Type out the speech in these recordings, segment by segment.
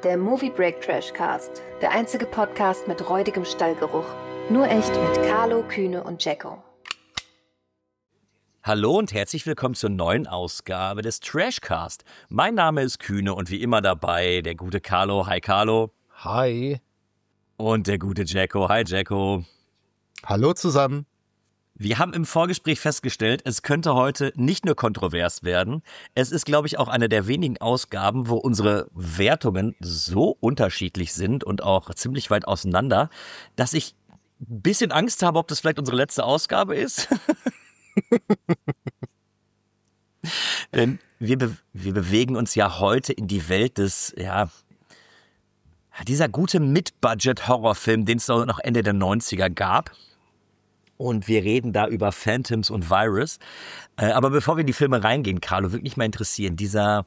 der Movie Break Trashcast. Der einzige Podcast mit räudigem Stallgeruch. Nur echt mit Carlo, Kühne und Jacko. Hallo und herzlich willkommen zur neuen Ausgabe des Trashcast. Mein Name ist Kühne und wie immer dabei der gute Carlo. Hi Carlo. Hi. Und der gute Jacko. Hi Jacko. Hallo zusammen. Wir haben im Vorgespräch festgestellt, es könnte heute nicht nur kontrovers werden. Es ist, glaube ich, auch eine der wenigen Ausgaben, wo unsere Wertungen so unterschiedlich sind und auch ziemlich weit auseinander, dass ich ein bisschen Angst habe, ob das vielleicht unsere letzte Ausgabe ist. Denn wir bewegen uns ja heute in die Welt des, dieser gute Mid-Budget-Horrorfilm, den es noch Ende der 90er gab. Und wir reden da über Phantoms und Virus. Aber bevor wir in die Filme reingehen, Carlo, würde mich mal interessieren, diese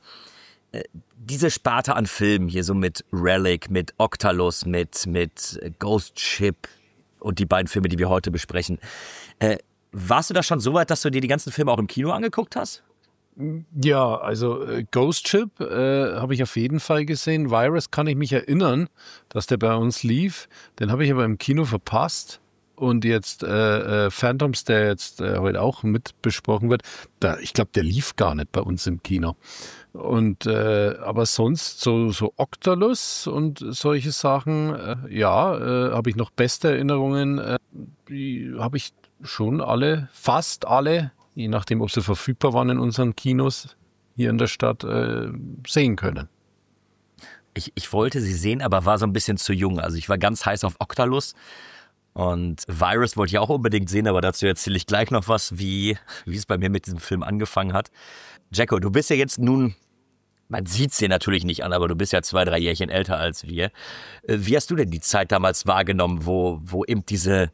Sparte an Filmen hier, so mit Relic, mit Octalus, mit Ghost Ship und die beiden Filme, die wir heute besprechen. Warst du da schon so weit, dass du dir die ganzen Filme auch im Kino angeguckt hast? Ja, also Ghost Ship habe ich auf jeden Fall gesehen. Virus kann ich mich erinnern, dass der bei uns lief. Den habe ich aber im Kino verpasst. Und jetzt Phantoms, der jetzt heute auch mit besprochen wird, ich glaube, der lief gar nicht bei uns im Kino. Und aber sonst so Octalus und solche Sachen, habe ich noch beste Erinnerungen. Die habe ich schon fast alle, je nachdem, ob sie verfügbar waren in unseren Kinos hier in der Stadt, sehen können. Ich wollte sie sehen, aber war so ein bisschen zu jung. Also ich war ganz heiß auf Octalus. Und Virus wollte ich auch unbedingt sehen, aber dazu erzähle ich gleich noch was, wie es bei mir mit diesem Film angefangen hat. Jacko, du bist ja jetzt nun, man sieht es dir natürlich nicht an, aber du bist ja 2-3 Jährchen älter als wir. Wie hast du denn die Zeit damals wahrgenommen, wo eben diese,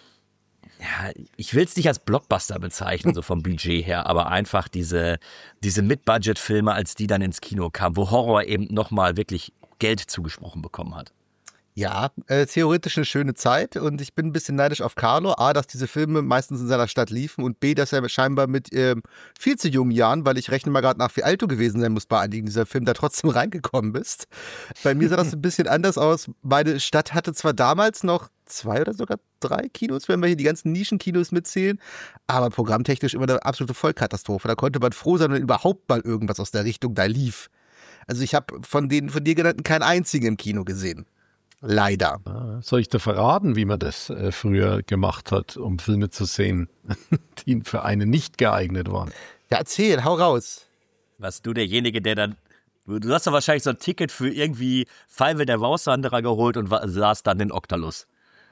ich will es nicht als Blockbuster bezeichnen, so vom Budget her, aber einfach diese Mid-Budget-Filme, als die dann ins Kino kamen, wo Horror eben nochmal wirklich Geld zugesprochen bekommen hat? Ja, theoretisch eine schöne Zeit und ich bin ein bisschen neidisch auf Carlo. A, dass diese Filme meistens in seiner Stadt liefen und B, dass er scheinbar mit viel zu jungen Jahren, weil ich rechne mal gerade nach, wie alt du gewesen sein musst bei einigen dieser Filme, da trotzdem reingekommen bist. Bei mir sah das ein bisschen anders aus. Meine Stadt hatte zwar damals noch 2 oder sogar 3 Kinos, wenn wir hier die ganzen Nischenkinos mitzählen, aber programmtechnisch immer eine absolute Vollkatastrophe. Da konnte man froh sein, wenn überhaupt mal irgendwas aus der Richtung da lief. Also ich habe von den von dir genannten keinen einzigen im Kino gesehen. Leider. Soll ich dir verraten, wie man das früher gemacht hat, um Filme zu sehen, die für einen nicht geeignet waren? Ja, erzähl, hau raus. Warst du derjenige, der dann, du hast doch wahrscheinlich so ein Ticket für irgendwie Five der Mauswanderer geholt und saß dann in Octalus.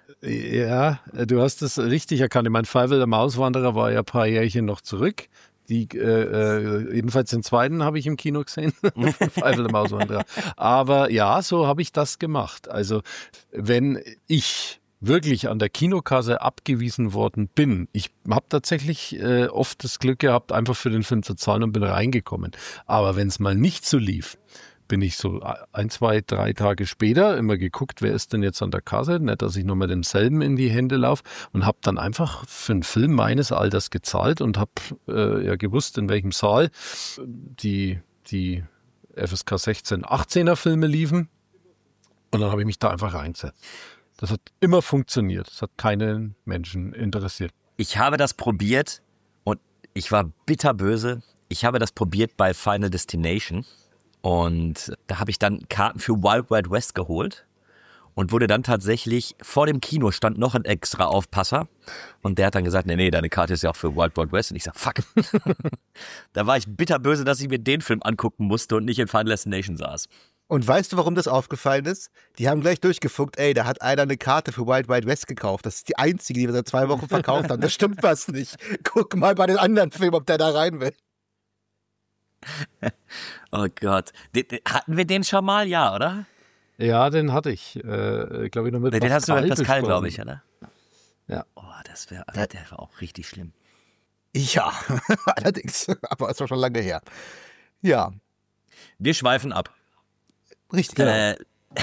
Ja, du hast es richtig erkannt. Ich meine, Five der Mauswanderer war ja ein paar Jährchen noch zurück. Die, jedenfalls den zweiten habe ich im Kino gesehen, Five der Mauswanderer. Aber ja, so habe ich das gemacht. Also wenn ich wirklich an der Kinokasse abgewiesen worden bin, ich habe tatsächlich oft das Glück gehabt, einfach für den Film zu zahlen und bin reingekommen. Aber wenn es mal nicht so lief, bin ich so 1, 2, 3 Tage später immer geguckt, wer ist denn jetzt an der Kasse, nicht, dass ich nur mit demselben in die Hände laufe und habe dann einfach für einen Film meines Alters gezahlt und habe gewusst, in welchem Saal die FSK 16, 18er Filme liefen und dann habe ich mich da einfach reingesetzt. Das hat immer funktioniert, das hat keinen Menschen interessiert. Ich habe das probiert und ich war bitterböse. Ich habe das probiert bei Final Destination. Und da habe ich dann Karten für Wild Wild West geholt und wurde dann tatsächlich, vor dem Kino stand noch ein extra Aufpasser und der hat dann gesagt, nee, deine Karte ist ja auch für Wild Wild West. Und ich sag, fuck. Da war ich bitterböse, dass ich mir den Film angucken musste und nicht in Final Destination saß. Und weißt du, warum das aufgefallen ist? Die haben gleich durchgefunkt, da hat einer eine Karte für Wild Wild West gekauft. Das ist die einzige, die wir seit 2 Wochen verkauft haben. Das stimmt was nicht. Guck mal bei den anderen Filmen, ob der da rein will. Oh Gott. Hatten wir den schon mal? Ja, oder? Ja, den hatte ich. Glaube ich noch mit Pascal. Den hast du mit Pascal, glaube ich, oder? Ja. Oh, der war auch richtig schlimm. Ja, allerdings. Aber ist doch schon lange her. Ja. Wir schweifen ab. Richtig, genau.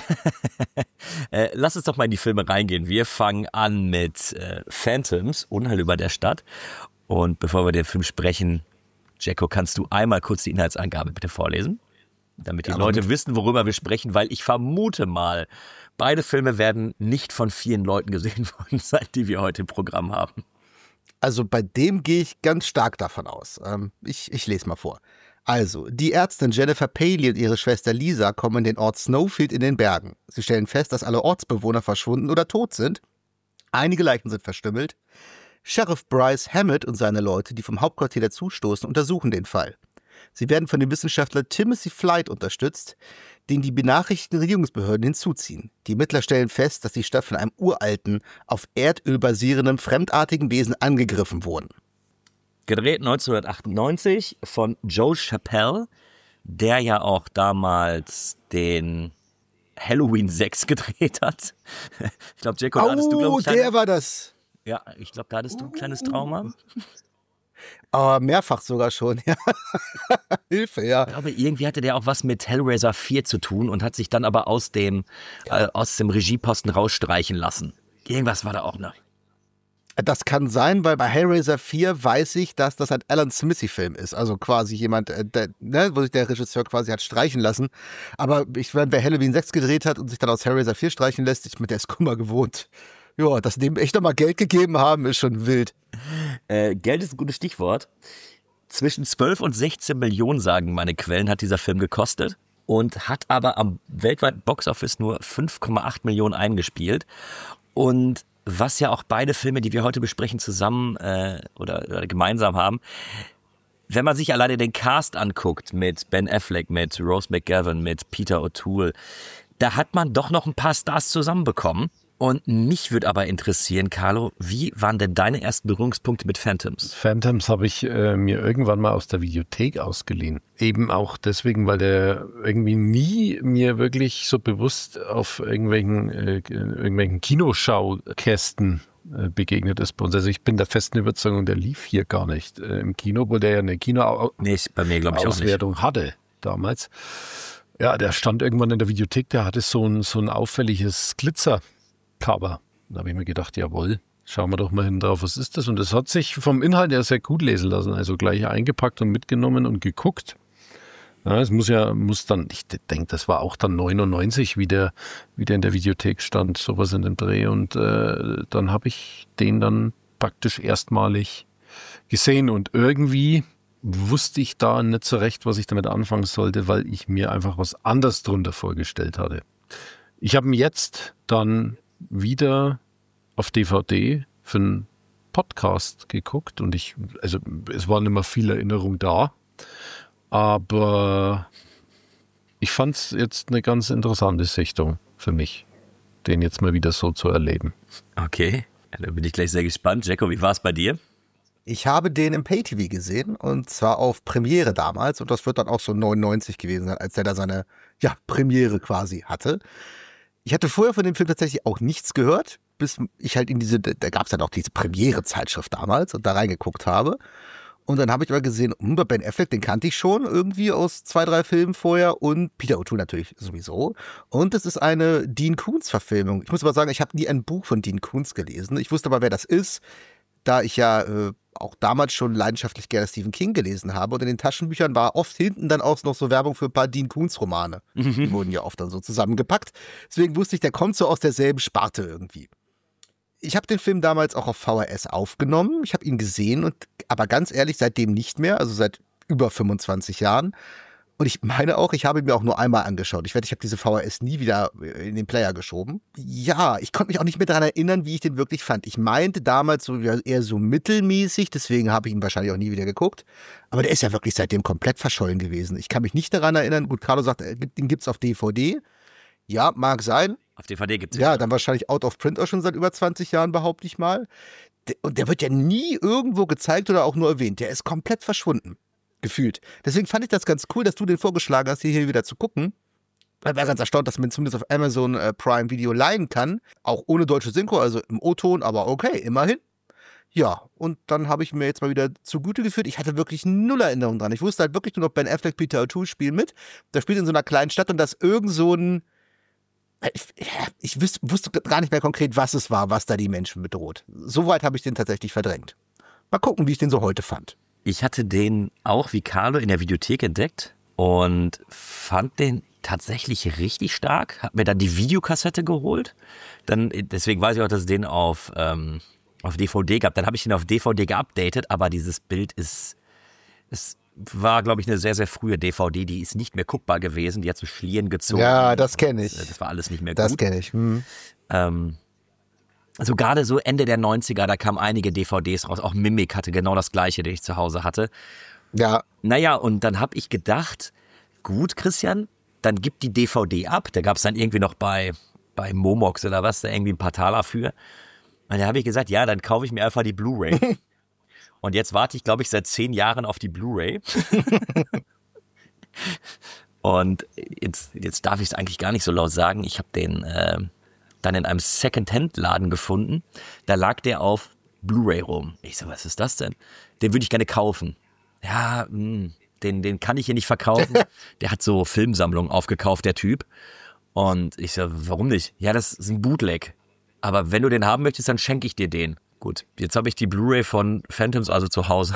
Lass uns doch mal in die Filme reingehen. Wir fangen an mit Phantoms, Unheil über der Stadt. Und bevor wir den Film sprechen, Jacko, kannst du einmal kurz die Inhaltsangabe bitte vorlesen? damit die Leute wissen, worüber wir sprechen, weil ich vermute mal, beide Filme werden nicht von vielen Leuten gesehen worden sein, die wir heute im Programm haben. Also bei dem gehe ich ganz stark davon aus. Ich lese mal vor. Also, die Ärztin Jennifer Paley und ihre Schwester Lisa kommen in den Ort Snowfield in den Bergen. Sie stellen fest, dass alle Ortsbewohner verschwunden oder tot sind. Einige Leichen sind verstümmelt. Sheriff Bryce Hammett und seine Leute, die vom Hauptquartier dazustoßen, untersuchen den Fall. Sie werden von dem Wissenschaftler Timothy Flight unterstützt, den die benachrichtigten Regierungsbehörden hinzuziehen. Die Ermittler stellen fest, dass die Stadt von einem uralten, auf Erdöl basierenden, fremdartigen Wesen angegriffen wurde. Gedreht 1998 von Joe Chappelle, der ja auch damals den Halloween 6 gedreht hat. Ich glaube, Jacko, da hattest du, glaube ich, der war das. Ja, ich glaube, da hattest du ein kleines Trauma. Mehrfach sogar schon, ja. Hilfe, ja. Ich glaube, irgendwie hatte der auch was mit Hellraiser 4 zu tun und hat sich dann aber aus dem Regieposten rausstreichen lassen. Irgendwas war da auch noch. Das kann sein, weil bei Hellraiser 4 weiß ich, dass das ein Alan Smithy-Film ist. Also quasi jemand, wo sich der Regisseur quasi hat streichen lassen. Aber wer Halloween 6 gedreht hat und sich dann aus Hellraiser 4 streichen lässt, ich mit der ist Kummer gewohnt. Ja, dass dem echt nochmal Geld gegeben haben, ist schon wild. Geld ist ein gutes Stichwort. Zwischen 12 und 16 Millionen, sagen meine Quellen, hat dieser Film gekostet. Und hat aber am weltweiten Boxoffice nur 5,8 Millionen eingespielt. Und was ja auch beide Filme, die wir heute besprechen, zusammen oder gemeinsam haben, wenn man sich alleine den Cast anguckt mit Ben Affleck, mit Rose McGowan, mit Peter O'Toole, da hat man doch noch ein paar Stars zusammenbekommen. Und mich würde aber interessieren, Carlo, wie waren denn deine ersten Berührungspunkte mit Phantoms? Phantoms habe ich mir irgendwann mal aus der Videothek ausgeliehen. Eben auch deswegen, weil der irgendwie nie mir wirklich so bewusst auf irgendwelchen Kinoschaukästen begegnet ist bei uns. Also ich bin der festen Überzeugung, der lief hier gar nicht im Kino, obwohl der ja eine bei mir, glaube ich, Auswertung hatte damals. Ja, der stand irgendwann in der Videothek, der hatte so ein auffälliges Glitzer-Cover. Da habe ich mir gedacht, jawohl, schauen wir doch mal hin drauf, was ist das? Und das hat sich vom Inhalt her sehr gut lesen lassen. Also gleich eingepackt und mitgenommen und geguckt. Ja, es muss dann, ich denke, das war auch dann 99, wie der in der Videothek stand, sowas in den Dreh. Und dann habe ich den dann praktisch erstmalig gesehen. Und irgendwie wusste ich da nicht so recht, was ich damit anfangen sollte, weil ich mir einfach was anderes drunter vorgestellt hatte. Ich habe ihn jetzt dann wieder auf DVD für einen Podcast geguckt und es war nicht mehr viel Erinnerung da, aber ich fand es jetzt eine ganz interessante Sichtung für mich, den jetzt mal wieder so zu erleben. Okay, da bin ich gleich sehr gespannt. Jacko, wie war es bei dir? Ich habe den im Pay-TV gesehen und zwar auf Premiere damals und das wird dann auch so 99 gewesen sein, als er da seine Premiere quasi hatte. Ich hatte vorher von dem Film tatsächlich auch nichts gehört, bis ich halt da gab es dann auch diese Premiere-Zeitschrift damals und da reingeguckt habe. Und dann habe ich aber gesehen, bei Ben Affleck, den kannte ich schon irgendwie aus 2, 3 Filmen vorher und Peter O'Toole natürlich sowieso. Und es ist eine Dean Koontz-Verfilmung. Ich muss aber sagen, ich habe nie ein Buch von Dean Koontz gelesen. Ich wusste aber, wer das ist, da ich ja auch damals schon leidenschaftlich gerne Stephen King gelesen habe. Und in den Taschenbüchern war oft hinten dann auch noch so Werbung für ein paar Dean Koontz-Romane. Die wurden ja oft dann so zusammengepackt. Deswegen wusste ich, der kommt so aus derselben Sparte irgendwie. Ich habe den Film damals auch auf VHS aufgenommen. Ich habe ihn gesehen, aber ganz ehrlich, seitdem nicht mehr, also seit über 25 Jahren. Und ich meine auch, ich habe ihn mir auch nur einmal angeschaut. Ich habe diese VHS nie wieder in den Player geschoben. Ja, ich konnte mich auch nicht mehr daran erinnern, wie ich den wirklich fand. Ich meinte damals so eher so mittelmäßig, deswegen habe ich ihn wahrscheinlich auch nie wieder geguckt. Aber der ist ja wirklich seitdem komplett verschollen gewesen. Ich kann mich nicht daran erinnern. Gut, Carlo sagt, den gibt's auf DVD. Ja, mag sein. Auf DVD gibt's ja. Dann wahrscheinlich out of print auch schon seit über 20 Jahren, behaupte ich mal. Und der wird ja nie irgendwo gezeigt oder auch nur erwähnt. Der ist komplett verschwunden. Gefühlt. Deswegen fand ich das ganz cool, dass du den vorgeschlagen hast, hier wieder zu gucken. Ich war ganz erstaunt, dass man zumindest auf Amazon Prime Video leihen kann. Auch ohne deutsche Synchro, also im O-Ton, aber okay, immerhin. Ja, und dann habe ich mir jetzt mal wieder zugute geführt. Ich hatte wirklich null Erinnerung dran. Ich wusste halt wirklich nur noch, Ben Affleck, Peter O'Toole spielen mit. Der spielt in so einer kleinen Stadt und das irgend so ein... Ich wusste gar nicht mehr konkret, was es war, was da die Menschen bedroht. Soweit habe ich den tatsächlich verdrängt. Mal gucken, wie ich den so heute fand. Ich hatte den auch wie Carlo in der Videothek entdeckt und fand den tatsächlich richtig stark. Hab mir dann die Videokassette geholt. Deswegen weiß ich auch, dass es den auf DVD gab. Dann habe ich den auf DVD geupdatet, aber dieses Bild es war, glaube ich, eine sehr, sehr frühe DVD, die ist nicht mehr guckbar gewesen, die hat so Schlieren gezogen. Ja, das kenne ich. Das war alles nicht mehr gut. Das kenne ich. Also gerade so Ende der 90er, da kamen einige DVDs raus, auch Mimic hatte genau das gleiche, den ich zu Hause hatte. Ja. Naja, und dann habe ich gedacht, gut, Christian, dann gib die DVD ab. Da gab es dann irgendwie noch bei Momox oder was, da irgendwie ein paar Taler für. Und dann habe ich gesagt, ja, dann kaufe ich mir einfach die Blu-ray. Und jetzt warte ich, glaube ich, seit 10 Jahren auf die Blu-ray. Und jetzt darf ich es eigentlich gar nicht so laut sagen. Ich habe den dann in einem Second-Hand-Laden gefunden. Da lag der auf Blu-ray rum. Ich so, was ist das denn? Den würde ich gerne kaufen. Ja, den kann ich hier nicht verkaufen. Der hat so Filmsammlungen aufgekauft, der Typ. Und ich so, warum nicht? Ja, das ist ein Bootleg. Aber wenn du den haben möchtest, dann schenke ich dir den. Gut, jetzt habe ich die Blu-ray von Phantoms also zu Hause.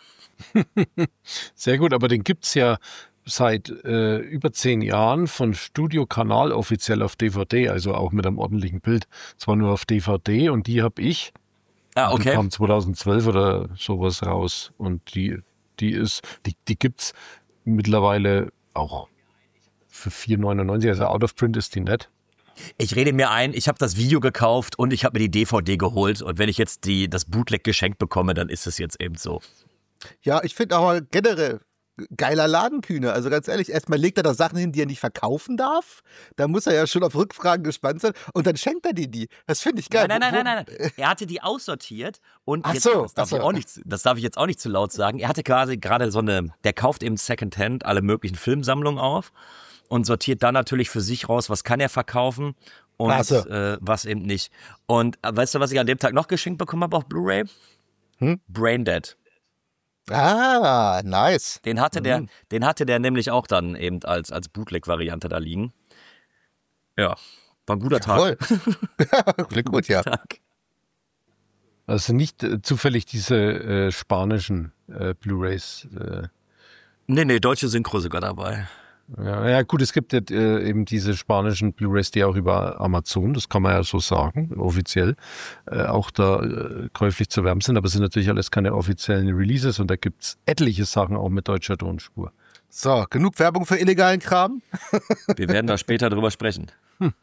Sehr gut, aber den gibt's ja seit über 10 Jahren von Studio Kanal offiziell auf DVD, also auch mit einem ordentlichen Bild. Zwar nur auf DVD und die habe ich. Ah, okay. Die kam 2012 oder sowas raus und die gibt's mittlerweile auch für 4,99, also out of print ist die nicht. Ich rede mir ein, ich habe das Video gekauft und ich habe mir die DVD geholt und wenn ich jetzt das Bootleg geschenkt bekomme, dann ist es jetzt eben so. Ja, ich finde aber generell geiler Ladenkühne. Also ganz ehrlich, erstmal legt er da Sachen hin, die er nicht verkaufen darf. Da muss er ja schon auf Rückfragen gespannt sein und dann schenkt er die. Das finde ich geil. Nein. Er hatte die aussortiert und Ach jetzt, so, das darf ich jetzt auch nicht zu laut sagen. Er hatte quasi gerade der kauft eben Secondhand alle möglichen Filmsammlungen auf und sortiert dann natürlich für sich raus, was kann er verkaufen und was eben nicht. Und weißt du, was ich an dem Tag noch geschenkt bekommen habe auf Blu-ray? Braindead. Ah, nice. Den hatte der nämlich auch dann eben als Bootleg-Variante da liegen. Ja, war ein guter Tag. Voll. Klingt gut, ja. Tag. Also nicht zufällig diese spanischen Blu-rays. Nee, deutsche Synchro sogar dabei. Ja, gut, es gibt ja eben diese spanischen Blu-rays, die auch über Amazon, das kann man ja so sagen, offiziell, auch da käuflich zu erwerben sind, aber es sind natürlich alles keine offiziellen Releases und da gibt's etliche Sachen auch mit deutscher Tonspur. So, genug Werbung für illegalen Kram? Wir werden da später drüber sprechen.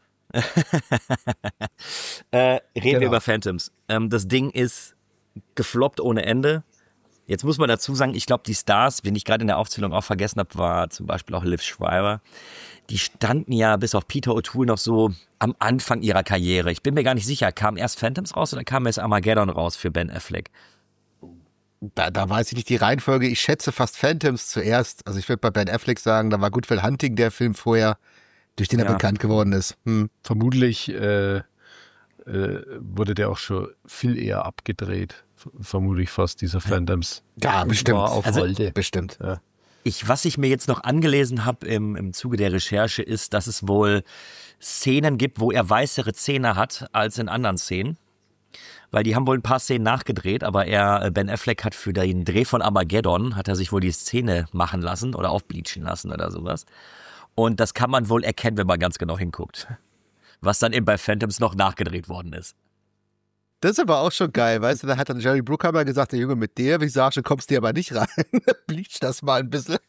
Reden wir über Phantoms. Das Ding ist gefloppt ohne Ende. Jetzt muss man dazu sagen, ich glaube, die Stars, wen ich gerade in der Aufzählung auch vergessen habe, war zum Beispiel auch Liv Schreiber. Die standen ja bis auf Peter O'Toole noch so am Anfang ihrer Karriere. Ich bin mir gar nicht sicher, kam erst Phantoms raus oder kam erst Armageddon raus für Ben Affleck? Da weiß ich nicht die Reihenfolge. Ich schätze fast Phantoms zuerst. Also ich würde bei Ben Affleck sagen, da war Good Will Hunting der Film vorher, durch den er bekannt geworden ist. Vermutlich wurde der auch schon viel eher abgedreht. Vermute ich fast, dieser Phantoms. Ja, bestimmt. War auf Holde. Bestimmt. Ja. Was ich mir jetzt noch angelesen habe im Zuge der Recherche ist, dass es wohl Szenen gibt, wo er weißere Zähne hat als in anderen Szenen. Weil die haben wohl ein paar Szenen nachgedreht, aber Ben Affleck hat für den Dreh von Armageddon, hat er sich wohl die Szene machen lassen oder aufbleachen lassen oder sowas. Und das kann man wohl erkennen, wenn man ganz genau hinguckt. Was dann eben bei Phantoms noch nachgedreht worden ist. Das ist aber auch schon geil, weißt du, da hat dann Jerry Bruckheimer gesagt, der Junge, mit der Visage kommst du aber nicht rein. Bleach das mal ein bisschen.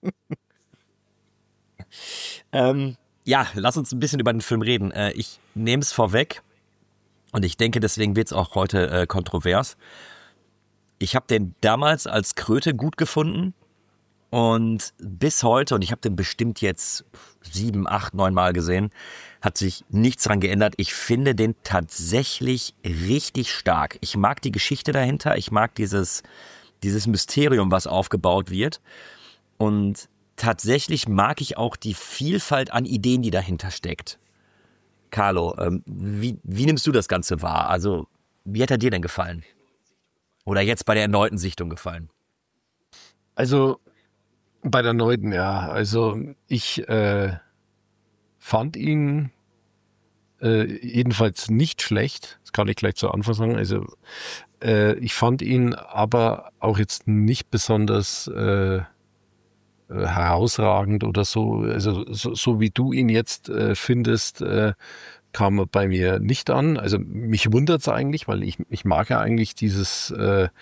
Ja, lass uns ein bisschen über den Film reden. Ich nehme es vorweg und ich denke, deswegen wird es auch heute kontrovers. Ich habe den damals als Kröte gut gefunden und bis heute, und ich habe den bestimmt jetzt 7, 8, 9 Mal gesehen, hat sich nichts dran geändert. Ich finde den tatsächlich richtig stark. Ich mag die Geschichte dahinter. Ich mag dieses Mysterium, was aufgebaut wird. Und tatsächlich mag ich auch die Vielfalt an Ideen, die dahinter steckt. Carlo, wie nimmst du das Ganze wahr? Also, wie hat er dir denn gefallen? Oder jetzt bei der erneuten Sichtung gefallen? Also, bei der erneuten, ja. Also, ich fand ihn jedenfalls nicht schlecht. Das kann ich gleich zu Anfang sagen. Also ich fand ihn aber auch jetzt nicht besonders herausragend oder so. Also so wie du ihn jetzt findest, kam er bei mir nicht an. Also mich wundert es eigentlich, weil ich mag ja eigentlich dieses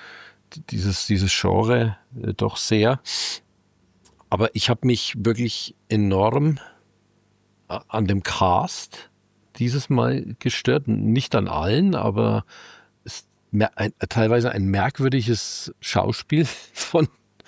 Genre doch sehr. Aber ich habe mich wirklich enorm an dem Cast dieses Mal gestört. Nicht an allen, aber teilweise ein merkwürdiges Schauspiel von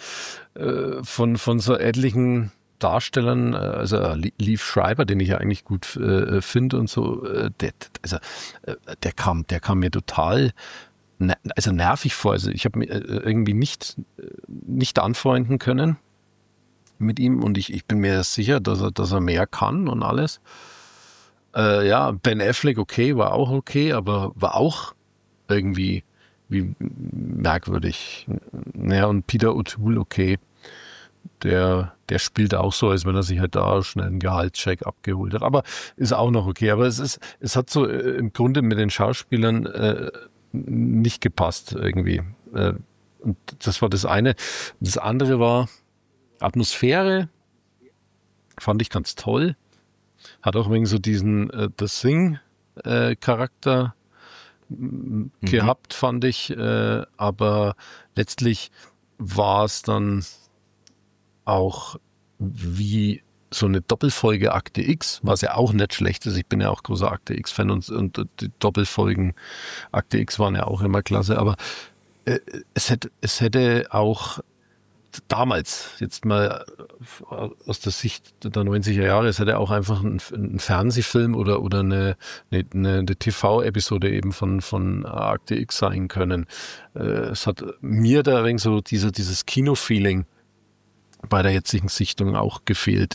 so etlichen Darstellern, also Liev Schreiber, den ich ja eigentlich gut finde und so, der kam mir total nervig vor. Also ich habe mich irgendwie nicht anfreunden können mit ihm und ich bin mir sicher, dass er mehr kann und alles. Ben Affleck, okay, war auch okay, aber war auch irgendwie wie merkwürdig. Naja, und Peter O'Toole, okay, der spielt auch so, als wenn er sich halt da schnell einen Gehaltscheck abgeholt hat. Aber ist auch noch okay. Aber es hat so im Grunde mit den Schauspielern nicht gepasst irgendwie. Und das war das eine. Das andere war Atmosphäre, fand ich ganz toll. Hat auch wegen so diesen The Thing-Charakter gehabt, fand ich. Aber letztlich war es dann auch wie so eine Doppelfolge Akte X, was ja auch nicht schlecht ist. Ich bin ja auch großer Akte X-Fan und die Doppelfolgen Akte X waren ja auch immer klasse. Aber es hätte auch damals, jetzt mal aus der Sicht der 90er Jahre, es hätte auch einfach ein Fernsehfilm oder eine TV-Episode eben von Akte X sein können. Es hat mir da ein wenig so dieses Kino-Feeling bei der jetzigen Sichtung auch gefehlt.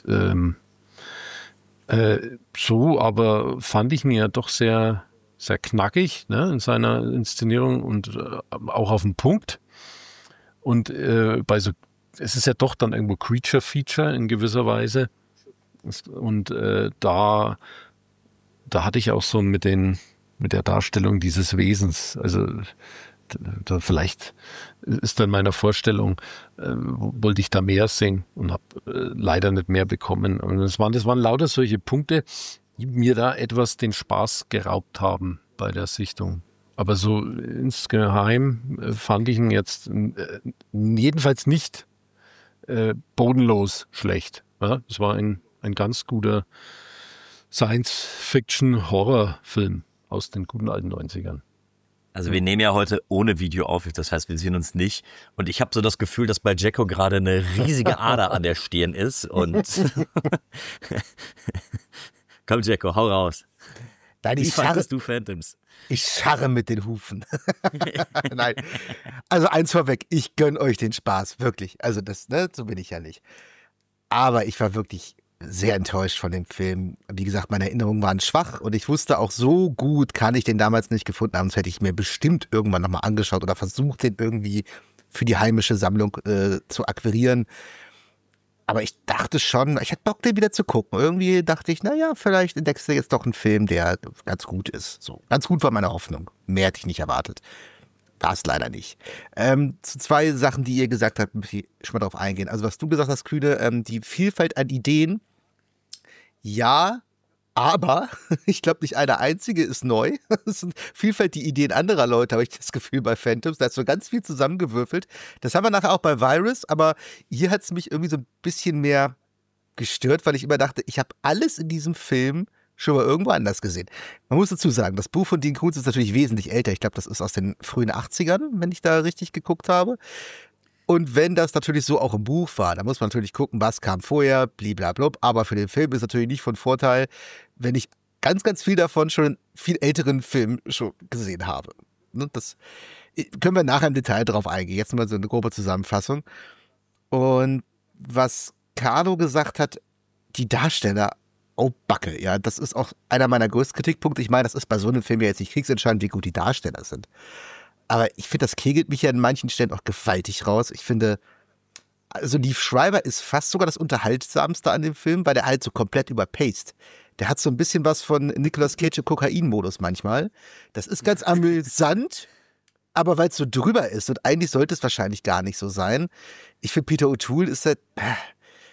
Aber fand ich mir doch sehr, sehr knackig, ne, in seiner Inszenierung und auch auf den Punkt. Und es ist ja doch dann irgendwo Creature-Feature in gewisser Weise. Und da hatte ich auch so mit der Darstellung dieses Wesens, also da vielleicht ist dann meiner Vorstellung, wollte ich da mehr sehen und habe leider nicht mehr bekommen. Und das waren lauter solche Punkte, die mir da etwas den Spaß geraubt haben bei der Sichtung. Aber so insgeheim fand ich ihn jetzt jedenfalls nicht bodenlos schlecht. Ja? Es war ein ganz guter Science-Fiction-Horror-Film aus den guten alten 90ern. Also wir nehmen ja heute ohne Video auf, das heißt, wir sehen uns nicht. Und ich habe so das Gefühl, dass bei Jacko gerade eine riesige Ader an der Stirn ist. Und komm Jacko, hau raus. Nein, Wie fandest du Phantoms? Ich scharre mit den Hufen. Nein, also eins vorweg, ich gönn euch den Spaß, wirklich. Also das, ne, so bin ich ja nicht. Aber ich war wirklich sehr enttäuscht von dem Film. Wie gesagt, meine Erinnerungen waren schwach und ich wusste auch, so gut kann ich den damals nicht gefunden haben. Sonst hätte ich mir bestimmt irgendwann nochmal angeschaut oder versucht, den irgendwie für die heimische Sammlung zu akquirieren. Aber ich dachte schon, ich hatte Bock, den wieder zu gucken. Irgendwie dachte ich, naja, vielleicht entdeckst du jetzt doch einen Film, der ganz gut ist. So, ganz gut war meine Hoffnung. Mehr hätte ich nicht erwartet. War es leider nicht. Zu zwei Sachen, die ihr gesagt habt, muss ich schon mal drauf eingehen. Also was du gesagt hast, Kühne, die Vielfalt an Ideen, ja, aber ich glaube, nicht eine einzige ist neu. Es sind Vielfalt die Ideen anderer Leute, habe ich das Gefühl bei Phantoms. Da ist so ganz viel zusammengewürfelt. Das haben wir nachher auch bei Virus, aber hier hat es mich irgendwie so ein bisschen mehr gestört, weil ich immer dachte, ich habe alles in diesem Film schon mal irgendwo anders gesehen. Man muss dazu sagen, das Buch von Dean Koontz ist natürlich wesentlich älter. Ich glaube, das ist aus den frühen 80ern, wenn ich da richtig geguckt habe. Und wenn das natürlich so auch im Buch war, dann muss man natürlich gucken, was kam vorher, bliblablub. Aber für den Film ist natürlich nicht von Vorteil, wenn ich ganz, ganz viel davon schon in viel älteren Filmen schon gesehen habe. Das können wir nachher im Detail drauf eingehen. Jetzt mal so eine grobe Zusammenfassung. Und was Carlo gesagt hat, die Darsteller, oh Backe, ja, das ist auch einer meiner größten Kritikpunkte. Ich meine, das ist bei so einem Film ja jetzt nicht kriegsentscheidend, wie gut die Darsteller sind. Aber ich finde, das kegelt mich ja an manchen Stellen auch gewaltig raus. Ich finde, also Liev Schreiber ist fast sogar das Unterhaltsamste an dem Film, weil der halt so komplett überpaced. Der hat so ein bisschen was von Nicolas Cage im Kokain-Modus manchmal. Das ist ganz amüsant, aber weil es so drüber ist und eigentlich sollte es wahrscheinlich gar nicht so sein. Ich finde, Peter O'Toole ist halt,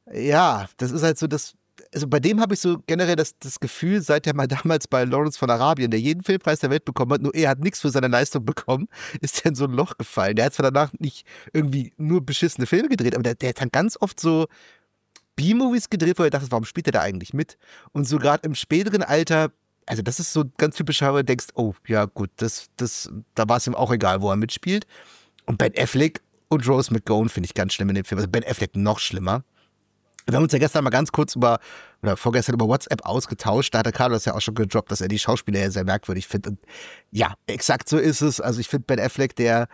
Ja, das ist halt so also bei dem habe ich so generell das Gefühl, seit er mal damals bei Lawrence von Arabien, der jeden Filmpreis der Welt bekommen hat, nur er hat nichts für seine Leistung bekommen, ist er in so ein Loch gefallen. Der hat zwar danach nicht irgendwie nur beschissene Filme gedreht, aber der hat dann ganz oft so B-Movies gedreht, wo er dachte, warum spielt er da eigentlich mit? Und so gerade im späteren Alter, also das ist so ganz typisch, wo du denkst, oh ja gut, da war es ihm auch egal, wo er mitspielt. Und Ben Affleck und Rose McGowan finde ich ganz schlimm in dem Film. Also Ben Affleck noch schlimmer. Wir haben uns ja gestern mal ganz kurz vorgestern über WhatsApp ausgetauscht. Da hat der Carlos ja auch schon gedroppt, dass er die Schauspieler ja sehr merkwürdig findet. Und ja, exakt so ist es. Also ich finde Ben Affleck,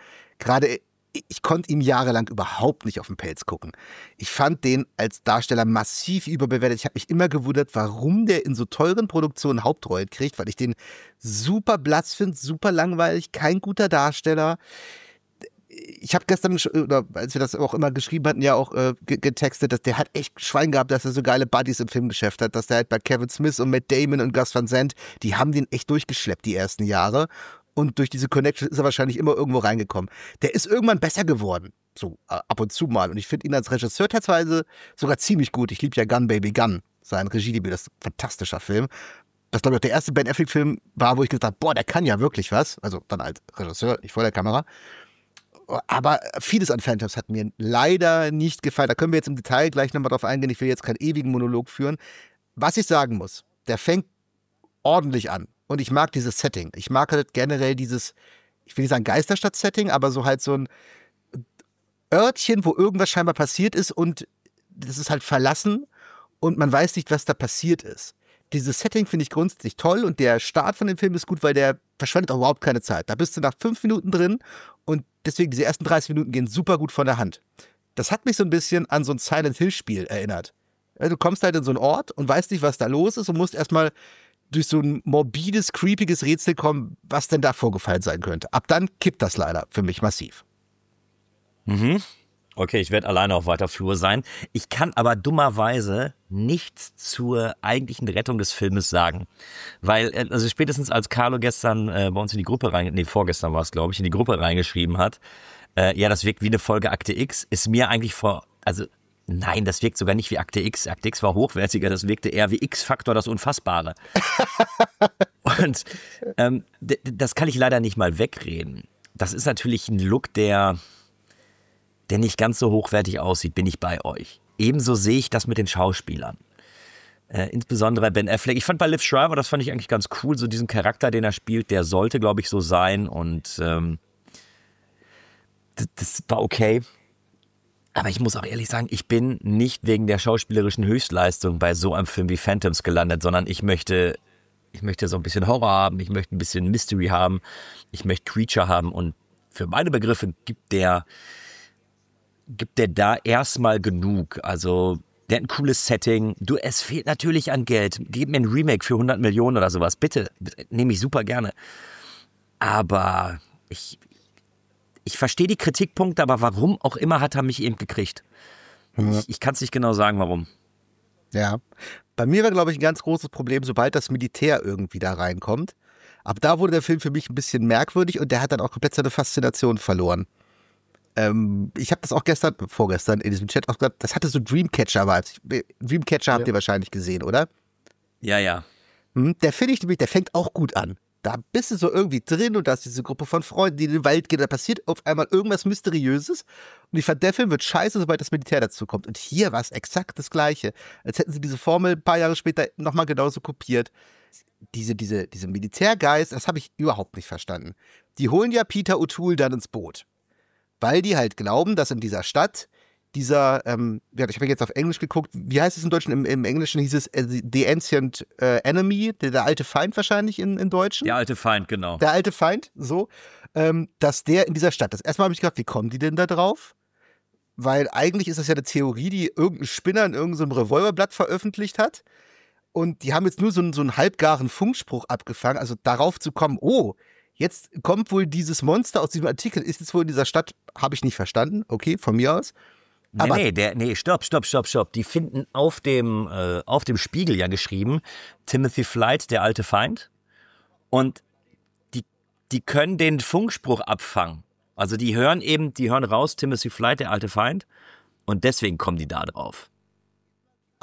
ich konnte ihm jahrelang überhaupt nicht auf den Pelz gucken. Ich fand den als Darsteller massiv überbewertet. Ich habe mich immer gewundert, warum der in so teuren Produktionen Hauptrollen kriegt, weil ich den super blass finde, super langweilig, kein guter Darsteller. Ich habe gestern, oder als wir das auch immer geschrieben hatten, ja auch getextet, dass der hat echt Schwein gehabt, dass er so geile Buddies im Filmgeschäft hat, dass der halt bei Kevin Smith und Matt Damon und Gus Van Sant, die haben den echt durchgeschleppt die ersten Jahre und durch diese Connection ist er wahrscheinlich immer irgendwo reingekommen. Der ist irgendwann besser geworden, so ab und zu mal und ich finde ihn als Regisseur teilweise sogar ziemlich gut. Ich liebe ja Gun Baby Gun, sein Regiedebüt, das ist ein fantastischer Film. Das glaube ich auch der erste Ben Affleck-Film war, wo ich gesagt habe, boah, der kann ja wirklich was, also dann als Regisseur, nicht vor der Kamera. Aber vieles an Phantoms hat mir leider nicht gefallen. Da können wir jetzt im Detail gleich nochmal drauf eingehen. Ich will jetzt keinen ewigen Monolog führen. Was ich sagen muss, der fängt ordentlich an. Und ich mag dieses Setting. Ich mag halt generell dieses, ich will nicht sagen Geisterstadt-Setting, aber so halt so ein Örtchen, wo irgendwas scheinbar passiert ist und das ist halt verlassen und man weiß nicht, was da passiert ist. Dieses Setting finde ich grundsätzlich toll und der Start von dem Film ist gut, weil der verschwendet auch überhaupt keine Zeit. Da bist du nach 5 Minuten drin und deswegen diese ersten 30 Minuten gehen super gut von der Hand. Das hat mich so ein bisschen an so ein Silent Hill Spiel erinnert. Du kommst halt in so einen Ort und weißt nicht, was da los ist und musst erstmal durch so ein morbides, creepiges Rätsel kommen, was denn da vorgefallen sein könnte. Ab dann kippt das leider für mich massiv. Mhm. Okay, ich werde alleine auf weiter Flur sein. Ich kann aber dummerweise nichts zur eigentlichen Rettung des Filmes sagen. Weil, also spätestens als Carlo gestern bei uns in die Gruppe vorgestern war es, glaube ich, in die Gruppe reingeschrieben hat, ja, das wirkt wie eine Folge Akte X, ist mir eigentlich nein, das wirkt sogar nicht wie Akte X. Akte X war hochwertiger, das wirkte eher wie X-Faktor, das Unfassbare. Und das kann ich leider nicht mal wegreden. Das ist natürlich ein Look, der nicht ganz so hochwertig aussieht, bin ich bei euch. Ebenso sehe ich das mit den Schauspielern. Insbesondere Ben Affleck. Ich fand bei Liv Schreiber, das fand ich eigentlich ganz cool, so diesen Charakter, den er spielt, der sollte, glaube ich, so sein und das war okay. Aber ich muss auch ehrlich sagen, ich bin nicht wegen der schauspielerischen Höchstleistung bei so einem Film wie Phantoms gelandet, sondern ich möchte so ein bisschen Horror haben, ich möchte ein bisschen Mystery haben, ich möchte Creature haben und für meine Begriffe gibt der da erstmal genug. Also, der hat ein cooles Setting. Es fehlt natürlich an Geld. Gib mir ein Remake für 100 Millionen oder sowas. Bitte, nehme ich super gerne. Aber ich verstehe die Kritikpunkte, aber warum auch immer hat er mich eben gekriegt. Ich kann es nicht genau sagen, warum. Ja, bei mir war, glaube ich, ein ganz großes Problem, sobald das Militär irgendwie da reinkommt. Ab da wurde der Film für mich ein bisschen merkwürdig und der hat dann auch komplett seine Faszination verloren. Ich habe das auch vorgestern in diesem Chat auch gesagt, das hatte so Dreamcatcher-Vibes. Dreamcatcher habt ihr wahrscheinlich gesehen, oder? Ja. Der finde ich nämlich, der fängt auch gut an. Da bist du so irgendwie drin und da ist diese Gruppe von Freunden, die in den Wald gehen, da passiert auf einmal irgendwas Mysteriöses und ich fand, der Film wird scheiße, sobald das Militär dazu kommt. Und hier war es exakt das Gleiche. Als hätten sie diese Formel ein paar Jahre später nochmal genauso kopiert. Diese Militärgeist, das habe ich überhaupt nicht verstanden. Die holen ja Peter O'Toole dann ins Boot. Weil die halt glauben, dass in dieser Stadt ich habe jetzt auf Englisch geguckt, wie heißt es im Deutschen? Im Englischen hieß es The Ancient Enemy, der alte Feind wahrscheinlich in Deutschen. Der alte Feind, genau. Der alte Feind, so, dass der in dieser Stadt ist. Erstmal habe ich gedacht, wie kommen die denn da drauf? Weil eigentlich ist das ja eine Theorie, die irgendein Spinner in irgendeinem Revolverblatt veröffentlicht hat. Und die haben jetzt nur so einen halbgaren Funkspruch abgefangen, also darauf zu kommen, jetzt kommt wohl dieses Monster aus diesem Artikel, ist jetzt wohl in dieser Stadt, habe ich nicht verstanden, okay, von mir aus. Aber Stopp. Die finden auf dem Spiegel ja geschrieben, Timothy Flight, der alte Feind. Und die können den Funkspruch abfangen. Also die hören raus, Timothy Flight, der alte Feind. Und deswegen kommen die da drauf.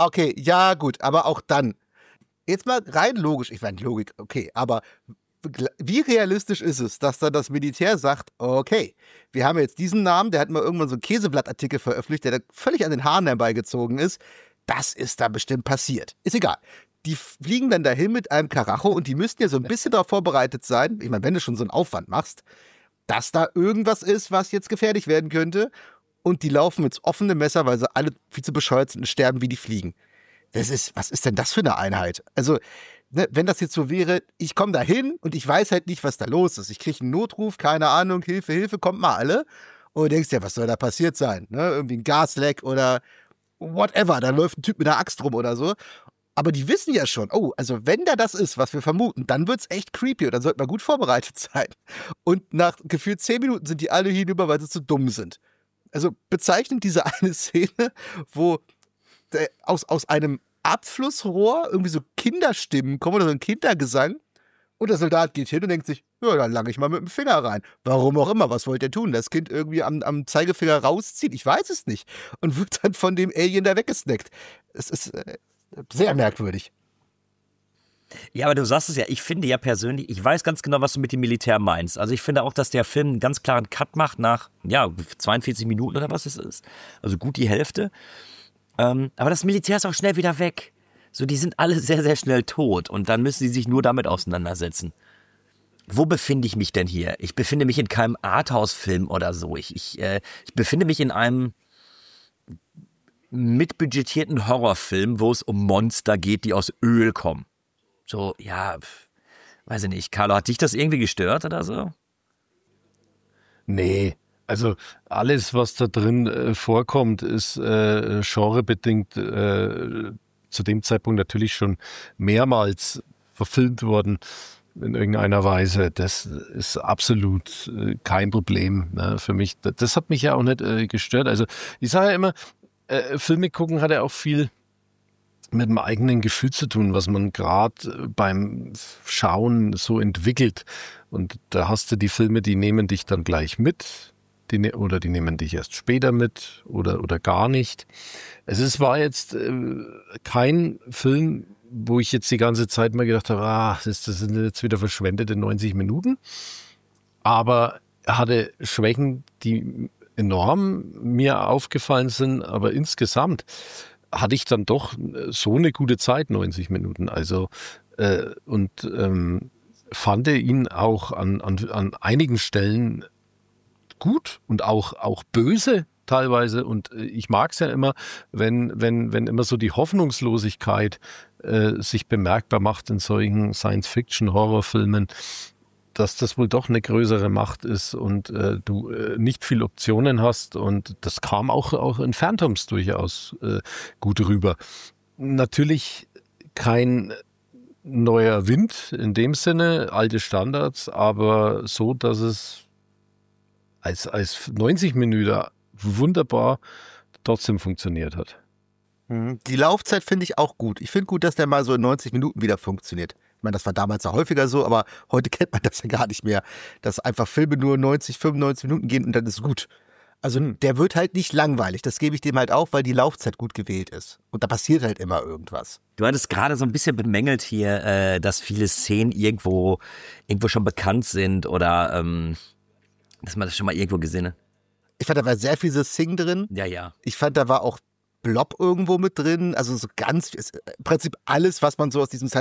Okay, ja gut, aber auch dann. Jetzt mal rein logisch, ich meine Logik, okay, aber wie realistisch ist es, dass dann das Militär sagt, okay, wir haben jetzt diesen Namen, der hat mal irgendwann so einen Käseblattartikel veröffentlicht, der da völlig an den Haaren herbeigezogen ist, das ist da bestimmt passiert. Ist egal. Die fliegen dann dahin mit einem Karacho und die müssten ja so ein bisschen darauf vorbereitet sein, ich meine, wenn du schon so einen Aufwand machst, dass da irgendwas ist, was jetzt gefährlich werden könnte und die laufen mit offenem Messer, weil sie alle viel zu bescheuert sind und sterben, wie die fliegen. Was ist denn das für eine Einheit? Also, ne, wenn das jetzt so wäre, ich komme da hin und ich weiß halt nicht, was da los ist. Ich kriege einen Notruf, keine Ahnung, Hilfe, Hilfe, kommt mal alle. Und du denkst ja, was soll da passiert sein? Ne? Irgendwie ein Gasleck oder whatever, da läuft ein Typ mit einer Axt rum oder so. Aber die wissen ja schon, oh, also wenn da das ist, was wir vermuten, dann wird's echt creepy und dann sollten wir gut vorbereitet sein. Und nach gefühlt 10 Minuten sind die alle hinüber, weil sie zu dumm sind. Also bezeichnend diese eine Szene, wo aus einem Abflussrohr irgendwie so Kinderstimmen kommen oder so ein Kindergesang und der Soldat geht hin und denkt sich, ja, dann lange ich mal mit dem Finger rein. Warum auch immer, was wollt ihr tun? Das Kind irgendwie am Zeigefinger rausziehen? Ich weiß es nicht. Und wird dann von dem Alien da weggesnackt. Es ist sehr merkwürdig. Ja, aber du sagst es ja, ich finde ja persönlich, ich weiß ganz genau, was du mit dem Militär meinst. Also ich finde auch, dass der Film einen ganz klaren Cut macht nach, 42 Minuten oder was es ist. Also gut die Hälfte. Aber das Militär ist auch schnell wieder weg. So, die sind alle sehr, sehr schnell tot und dann müssen sie sich nur damit auseinandersetzen. Wo befinde ich mich denn hier? Ich befinde mich in keinem Arthouse-Film oder so. Ich befinde mich in einem mitbudgetierten Horrorfilm, wo es um Monster geht, die aus Öl kommen. So, ja, weiß ich nicht. Carlo, hat dich das irgendwie gestört oder so? Nee, also alles, was da drin vorkommt, ist genrebedingt zu dem Zeitpunkt natürlich schon mehrmals verfilmt worden in irgendeiner Weise. Das ist absolut kein Problem, ne, für mich. Das hat mich ja auch nicht gestört. Also ich sage ja immer, Filme gucken hat ja auch viel mit dem eigenen Gefühl zu tun, was man gerade beim Schauen so entwickelt. Und da hast du die Filme, die nehmen dich dann gleich mit, die nehmen dich erst später mit oder gar nicht. Es war jetzt kein Film, wo ich jetzt die ganze Zeit mal gedacht habe, das sind jetzt wieder verschwendete 90 Minuten. Aber er hatte Schwächen, die enorm mir aufgefallen sind, aber insgesamt hatte ich dann doch so eine gute Zeit, 90 Minuten. Also fand ihn auch an einigen Stellen gut und auch böse teilweise. Und ich mag es ja immer, wenn immer so die Hoffnungslosigkeit sich bemerkbar macht in solchen Science-Fiction-Horrorfilmen, dass das wohl doch eine größere Macht ist und du nicht viel Optionen hast. Und das kam auch in Phantoms durchaus gut rüber. Natürlich kein neuer Wind in dem Sinne, alte Standards, aber so, dass es als 90 Minuten wunderbar trotzdem funktioniert hat. Die Laufzeit finde ich auch gut. Ich finde gut, dass der mal so in 90 Minuten wieder funktioniert. Ich meine, das war damals ja häufiger so, aber heute kennt man das ja gar nicht mehr, dass einfach Filme nur 90, 95 Minuten gehen und dann ist gut. Also der wird halt nicht langweilig, das gebe ich dem halt auch, weil die Laufzeit gut gewählt ist. Und da passiert halt immer irgendwas. Du hattest gerade so ein bisschen bemängelt hier, dass viele Szenen irgendwo schon bekannt sind oder dass man das schon mal irgendwo gesehen hat. Ich fand, da war sehr viel Sing drin. Ja. Ich fand, da war auch Blob irgendwo mit drin, also so ganz, im Prinzip alles, was man so aus diesem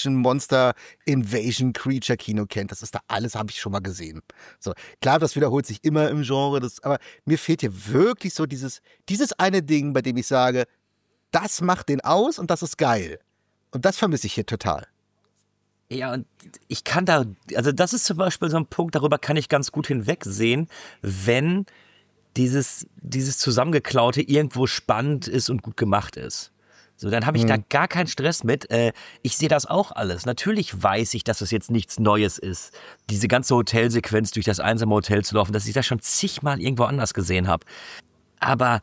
Science-Fiction-Monster-Invasion-Creature-Kino kennt, das ist da alles, habe ich schon mal gesehen. So, klar, das wiederholt sich immer im Genre, aber mir fehlt hier wirklich so dieses eine Ding, bei dem ich sage, das macht den aus und das ist geil. Und das vermisse ich hier total. Ja, und ich kann also das ist zum Beispiel so ein Punkt, darüber kann ich ganz gut hinwegsehen, wenn dieses Zusammengeklaute irgendwo spannend ist und gut gemacht ist. So, dann habe ich da gar keinen Stress mit. Ich sehe das auch alles. Natürlich weiß ich, dass das jetzt nichts Neues ist. Diese ganze Hotelsequenz durch das einsame Hotel zu laufen, dass ich das schon zigmal irgendwo anders gesehen habe. Aber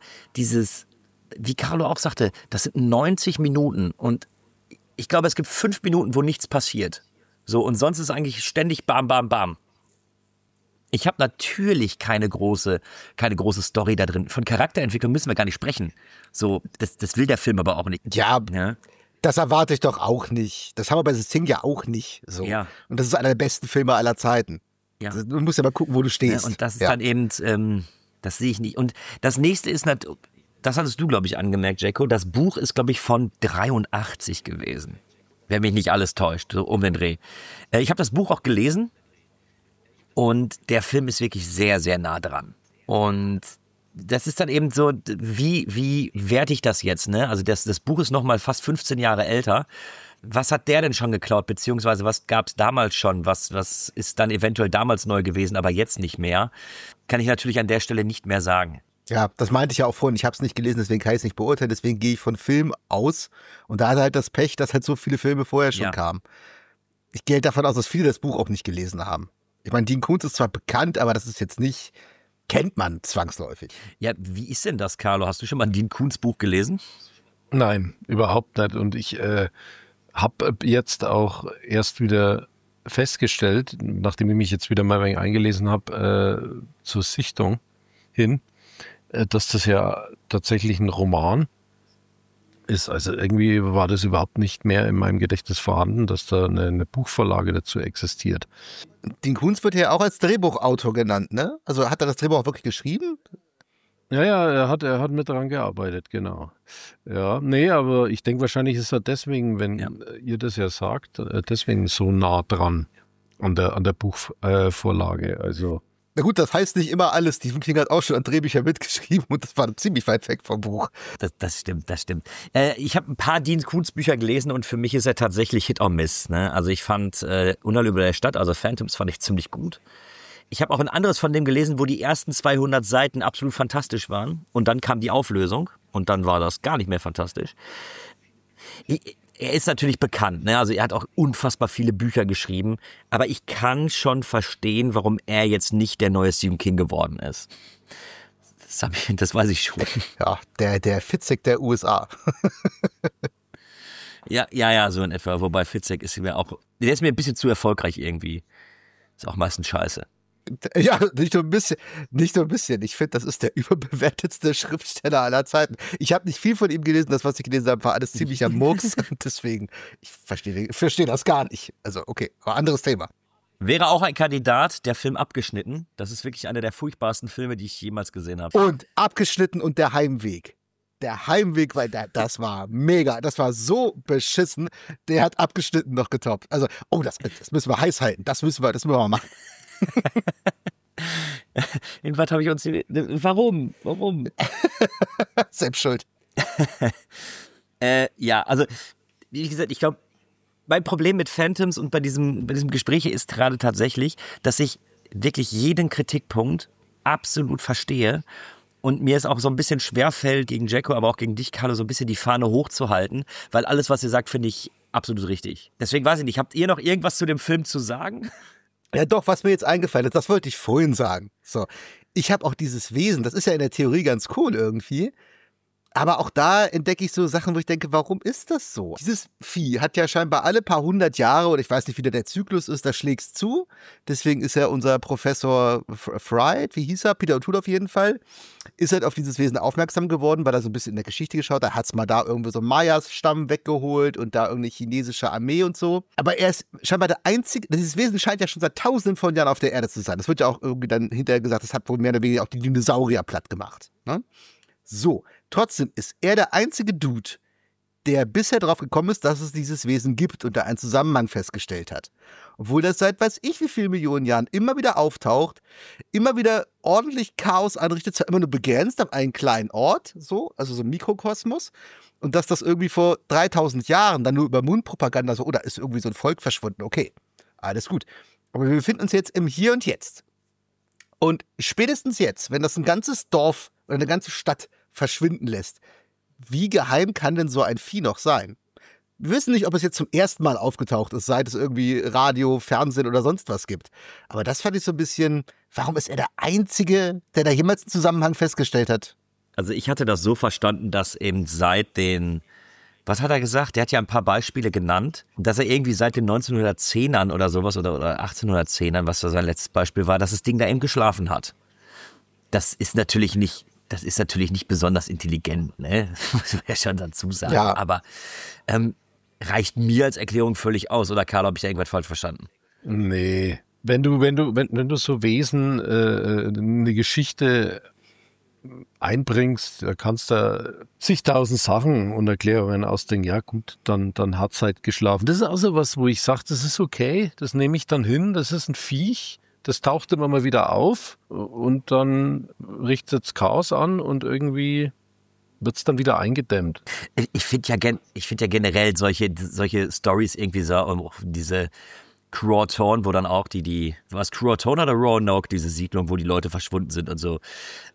wie Carlo auch sagte, das sind 90 Minuten und ich glaube, es gibt 5 Minuten, wo nichts passiert. So, und sonst ist eigentlich ständig bam, bam, bam. Ich habe natürlich keine große Story da drin. Von Charakterentwicklung müssen wir gar nicht sprechen. So, das will der Film aber auch nicht. Ja, das erwarte ich doch auch nicht. Das haben wir bei The Thing ja auch nicht. So. Ja. Und das ist einer der besten Filme aller Zeiten. Ja. Du musst ja mal gucken, wo du stehst. Ja, und das ist dann eben, das sehe ich nicht. Und das nächste ist, das hattest du, glaube ich, angemerkt, Jacko. Das Buch ist, glaube ich, von 83 gewesen. Wenn mich nicht alles täuscht, so um den Dreh. Ich habe das Buch auch gelesen. Und der Film ist wirklich sehr, sehr nah dran. Und das ist dann eben so, wie werte ich das jetzt, ne? Also das Buch ist nochmal fast 15 Jahre älter. Was hat der denn schon geklaut, beziehungsweise was gab es damals schon? Was ist dann eventuell damals neu gewesen, aber jetzt nicht mehr? Kann ich natürlich an der Stelle nicht mehr sagen. Ja, das meinte ich ja auch vorhin. Ich habe es nicht gelesen, deswegen kann ich es nicht beurteilen. Deswegen gehe ich von Film aus. Und da hat halt das Pech, dass halt so viele Filme vorher schon kamen. Ich gehe halt davon aus, dass viele das Buch auch nicht gelesen haben. Ich meine, Dean Koontz ist zwar bekannt, aber das ist jetzt nicht, kennt man zwangsläufig. Ja, wie ist denn das, Carlo? Hast du schon mal ein Dean Koontz Buch gelesen? Nein, überhaupt nicht. Und ich habe jetzt auch erst wieder festgestellt, nachdem ich mich jetzt wieder mal ein wenig eingelesen habe, zur Sichtung hin, dass das ja tatsächlich ein Roman ist. Also irgendwie war das überhaupt nicht mehr in meinem Gedächtnis vorhanden, dass da eine Buchvorlage dazu existiert. Dean Koontz wird ja auch als Drehbuchautor genannt, ne? Also hat er das Drehbuch auch wirklich geschrieben? Ja, er hat mit daran gearbeitet, genau. Ja, nee, aber ich denke, wahrscheinlich ist er deswegen, wenn ihr das ja sagt, deswegen so nah dran an der Buchvorlage. Also. Na gut, das heißt nicht immer alles. Stephen King hat auch schon an Drehbücher mitgeschrieben und das war ziemlich weit weg vom Buch. Das stimmt. Ich habe ein paar Dean Koontz Bücher gelesen und für mich ist er tatsächlich Hit or Miss. Ne? Also ich fand Unheil über der Stadt, also Phantoms, fand ich ziemlich gut. Ich habe auch ein anderes von dem gelesen, wo die ersten 200 Seiten absolut fantastisch waren und dann kam die Auflösung und dann war das gar nicht mehr fantastisch. Er ist natürlich bekannt, ne? Also er hat auch unfassbar viele Bücher geschrieben, aber ich kann schon verstehen, warum er jetzt nicht der neue Stephen King geworden ist. Das weiß ich schon. Ja, der Fitzek der USA. Ja, so in etwa. Wobei Fitzek der ist mir ein bisschen zu erfolgreich irgendwie. Ist auch meistens scheiße. Ja, nicht nur ein bisschen. Ich finde, das ist der überbewertetste Schriftsteller aller Zeiten. Ich habe nicht viel von ihm gelesen. Das, was ich gelesen habe, war alles ziemlicher Murks. Deswegen, ich verstehe das gar nicht. Also, okay, aber anderes Thema. Wäre auch ein Kandidat, der Film Abgeschnitten. Das ist wirklich einer der furchtbarsten Filme, die ich jemals gesehen habe. Und Abgeschnitten und Der Heimweg. Der Heimweg, das war mega. Das war so beschissen. Der hat Abgeschnitten noch getoppt. Also, das müssen wir heiß halten. Das müssen wir mal machen. Irgendwas habe ich uns. Warum? Selbst schuld. Ja, also, wie gesagt, ich glaube, mein Problem mit Phantoms und bei diesem Gespräch ist gerade tatsächlich, dass ich wirklich jeden Kritikpunkt absolut verstehe und mir es auch so ein bisschen schwerfällt, gegen Jacko, aber auch gegen dich, Carlo, so ein bisschen die Fahne hochzuhalten, weil alles, was ihr sagt, finde ich absolut richtig. Deswegen weiß ich nicht, habt ihr noch irgendwas zu dem Film zu sagen? Ja doch, was mir jetzt eingefallen ist, das wollte ich vorhin sagen. So, ich habe auch dieses Wesen, das ist ja in der Theorie ganz cool irgendwie, aber auch da entdecke ich so Sachen, wo ich denke, warum ist das so? Dieses Vieh hat ja scheinbar alle paar 100 Jahre, oder ich weiß nicht, wie der Zyklus ist, da schlägt's zu. Deswegen ist ja unser Professor Fried, wie hieß er? Peter O'Toole auf jeden Fall, ist halt auf dieses Wesen aufmerksam geworden, weil er so ein bisschen in der Geschichte geschaut hat. Hat's mal da irgendwo so einen Mayas-Stamm weggeholt und da irgendeine chinesische Armee und so. Aber er ist scheinbar der einzige, dieses Wesen scheint ja schon seit tausenden von Jahren auf der Erde zu sein. Das wird ja auch irgendwie dann hinterher gesagt, das hat wohl mehr oder weniger auch die Dinosaurier platt gemacht. Ne? So, trotzdem ist er der einzige Dude, der bisher drauf gekommen ist, dass es dieses Wesen gibt und da einen Zusammenhang festgestellt hat. Obwohl das seit weiß ich wie vielen Millionen Jahren immer wieder auftaucht, immer wieder ordentlich Chaos anrichtet, zwar immer nur begrenzt an einen kleinen Ort, also so ein Mikrokosmos, und dass das irgendwie vor 3000 Jahren dann nur über Mundpropaganda da ist irgendwie so ein Volk verschwunden, okay, alles gut. Aber wir befinden uns jetzt im Hier und Jetzt. Und spätestens jetzt, wenn das ein ganzes Dorf oder eine ganze Stadt verschwinden lässt, wie geheim kann denn so ein Vieh noch sein? Wir wissen nicht, ob es jetzt zum ersten Mal aufgetaucht ist, seit es irgendwie Radio, Fernsehen oder sonst was gibt. Aber das fand ich so ein bisschen, warum ist er der Einzige, der da jemals einen Zusammenhang festgestellt hat? Also ich hatte das so verstanden, dass eben seit den was hat er gesagt? Der hat ja ein paar Beispiele genannt, dass er irgendwie seit den 1910ern oder sowas oder 1810ern, was da sein letztes Beispiel war, dass das Ding da eben geschlafen hat. Das ist natürlich nicht besonders intelligent, ne? Muss man ja schon dazu sagen. Ja. Aber reicht mir als Erklärung völlig aus. Oder Karl, habe ich da irgendwas falsch verstanden? Nee. Wenn du so Wesen eine Geschichte einbringst, da kannst du zigtausend Sachen und Erklärungen ausdenken. Ja gut, dann hat's halt geschlafen. Das ist auch so was, wo ich sage, das ist okay, das nehme ich dann hin, das ist ein Viech, das taucht immer mal wieder auf und dann richtet's Chaos an und irgendwie wird's dann wieder eingedämmt. Ich finde ja generell solche Stories irgendwie so, auch diese Craw-Torn, wo dann auch was Craw-Torn oder Roanoke, diese Siedlung, wo die Leute verschwunden sind und so.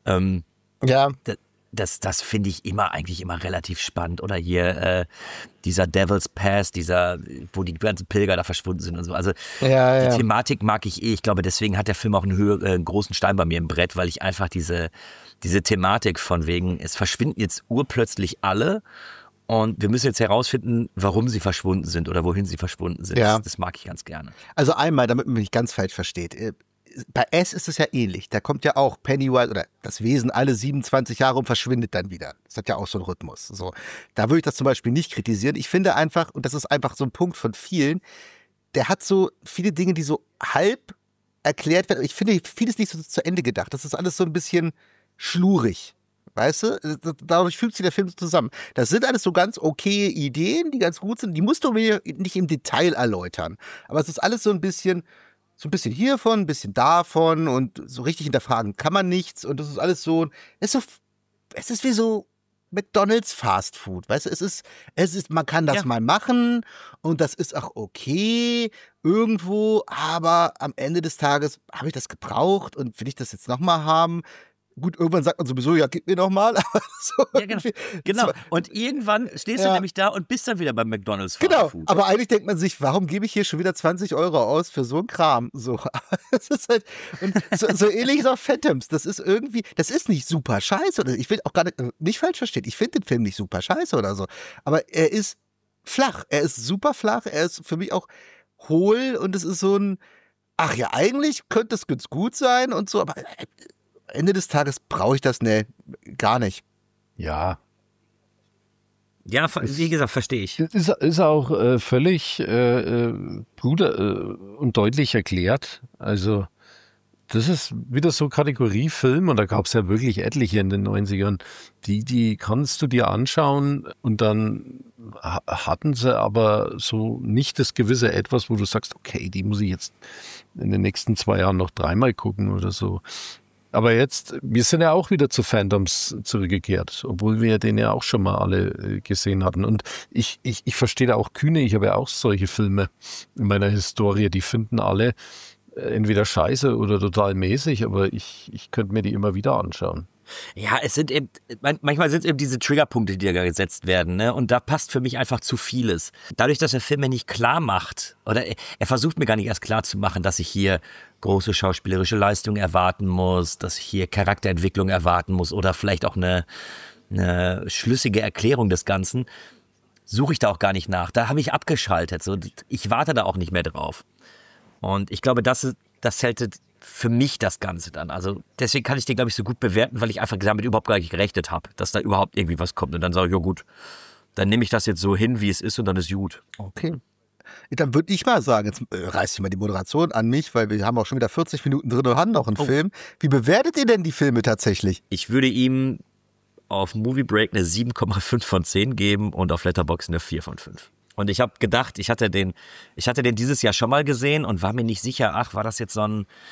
Ja. Das finde ich eigentlich immer relativ spannend. Oder hier dieser Devil's Pass, wo die ganzen Pilger da verschwunden sind und so. Also die Thematik mag ich eh. Ich glaube, deswegen hat der Film auch einen großen Stein bei mir im Brett, weil ich einfach diese Thematik von wegen, es verschwinden jetzt urplötzlich alle und wir müssen jetzt herausfinden, warum sie verschwunden sind oder wohin sie verschwunden sind. Ja. Das mag ich ganz gerne. Also einmal, damit man mich nicht ganz falsch versteht. Bei S ist es ja ähnlich. Da kommt ja auch Pennywise oder das Wesen alle 27 Jahre und verschwindet dann wieder. Das hat ja auch so einen Rhythmus. So. Da würde ich das zum Beispiel nicht kritisieren. Ich finde einfach, und das ist einfach so ein Punkt von vielen, der hat so viele Dinge, die so halb erklärt werden. Ich finde, vieles nicht so zu Ende gedacht. Das ist alles so ein bisschen schlurig. Weißt du? Dadurch fügt sich der Film so zusammen. Das sind alles so ganz okaye Ideen, die ganz gut sind. Die musst du mir nicht im Detail erläutern. Aber es ist alles so ein bisschen hiervon, ein bisschen davon und so richtig hinterfragen kann man nichts. Und das ist alles so, es ist wie so McDonald's Fast Food. Weißt du, es ist, man kann das mal machen und das ist auch okay irgendwo, aber am Ende des Tages habe ich das gebraucht und will ich das jetzt nochmal haben? Gut, irgendwann sagt man sowieso, ja, gib mir noch mal. Aber so ja, genau. Und irgendwann stehst du nämlich da und bist dann wieder beim McDonald's Fast Food. Genau, aber eigentlich denkt man sich, warum gebe ich hier schon wieder 20 € aus für so einen Kram? So, das ist halt, und so ähnlich ist auch Phantoms. Das ist irgendwie, das ist nicht super scheiße. Oder ich will auch gar nicht falsch verstehen. Ich finde den Film nicht super scheiße oder so. Aber er ist flach. Er ist super flach. Er ist für mich auch hohl und es ist so ein, ach ja, eigentlich könnte es ganz gut sein und so, aber Ende des Tages brauche ich das gar nicht. Ja. Ja, wie gesagt, verstehe ich. Ist auch völlig bruder und deutlich erklärt. Also das ist wieder so Kategorie Film und da gab es ja wirklich etliche in den 90ern. Die kannst du dir anschauen und dann hatten sie aber so nicht das gewisse Etwas, wo du sagst, okay, die muss ich jetzt in den nächsten 2 Jahren noch 3-mal gucken oder so. Aber jetzt, wir sind ja auch wieder zu Phantoms zurückgekehrt, obwohl wir den ja auch schon mal alle gesehen hatten. Und ich verstehe da auch Kühne, ich habe ja auch solche Filme in meiner Historie, die finden alle entweder scheiße oder total mäßig, aber ich könnte mir die immer wieder anschauen. Ja, es sind eben, manchmal sind es eben diese Triggerpunkte, die da gesetzt werden, ne? Und da passt für mich einfach zu vieles. Dadurch, dass der Film mir nicht klar macht, oder er versucht mir gar nicht erst klar zu machen, dass ich hier große schauspielerische Leistung erwarten muss, dass ich hier Charakterentwicklung erwarten muss oder vielleicht auch eine schlüssige Erklärung des Ganzen, suche ich da auch gar nicht nach. Da habe ich abgeschaltet. So, ich warte da auch nicht mehr drauf. Und ich glaube, das hält für mich das Ganze dann. Also deswegen kann ich den, glaube ich, so gut bewerten, weil ich einfach damit überhaupt gar nicht gerechnet habe, dass da überhaupt irgendwie was kommt. Und dann sage ich, ja gut, dann nehme ich das jetzt so hin, wie es ist und dann ist gut. Okay. Dann würde ich mal sagen, jetzt reißt ich mal die Moderation an mich, weil wir haben auch schon wieder 40 Minuten drin und haben noch einen Film. Wie bewertet ihr denn die Filme tatsächlich? Ich würde ihm auf Movie Break eine 7,5 von 10 geben und auf Letterboxd eine 4 von 5. Und ich habe gedacht, ich hatte den dieses Jahr schon mal gesehen und war mir nicht sicher, war das jetzt so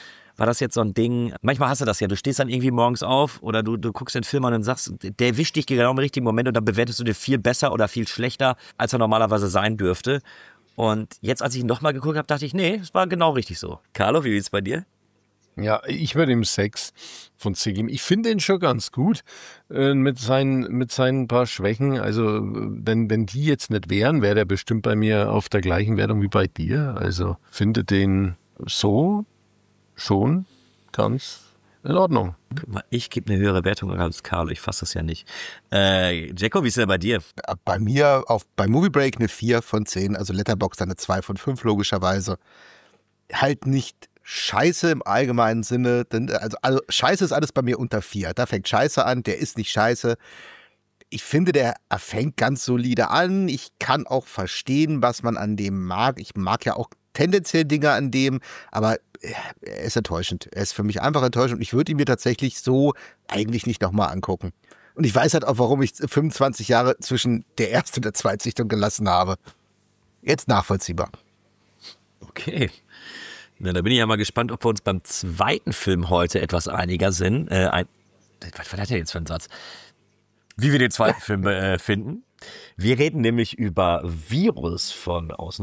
ein Ding? Manchmal hast du das ja, du stehst dann irgendwie morgens auf oder du guckst den Film an und sagst, der erwischt dich genau im richtigen Moment und dann bewertest du den viel besser oder viel schlechter, als er normalerweise sein dürfte. Und jetzt, als ich ihn nochmal geguckt habe, dachte ich, nee, es war genau richtig so. Carlo, wie ist es bei dir? Ja, ich würde ihm 6 von 10 geben. Ich finde ihn schon ganz gut mit seinen paar Schwächen. Also wenn die jetzt nicht wären, wäre der bestimmt bei mir auf der gleichen Wertung wie bei dir. Also finde den so schon ganz In Ordnung. Guck mal, ich gebe eine höhere Wertung als Carlo, ich fasse das ja nicht. Jacko, wie ist denn bei dir? Bei mir bei Movie Break eine 4 von 10, also Letterboxd eine 2 von 5 logischerweise. Halt nicht scheiße im allgemeinen Sinne, denn also scheiße ist alles bei mir unter 4. Da fängt scheiße an, der ist nicht scheiße. Ich finde, der fängt ganz solide an. Ich kann auch verstehen, was man an dem mag. Ich mag ja auch tendenziell Dinge an dem, aber er ist enttäuschend. Er ist für mich einfach enttäuschend und ich würde ihn mir tatsächlich so eigentlich nicht nochmal angucken. Und ich weiß halt auch, warum ich 25 Jahre zwischen der ersten und der Zweitsichtung gelassen habe. Jetzt nachvollziehbar. Okay. Na, da bin ich ja mal gespannt, ob wir uns beim zweiten Film heute etwas einiger sind. Was war das denn jetzt für ein Satz? Wie wir den zweiten Film finden. Wir reden nämlich über Virus aus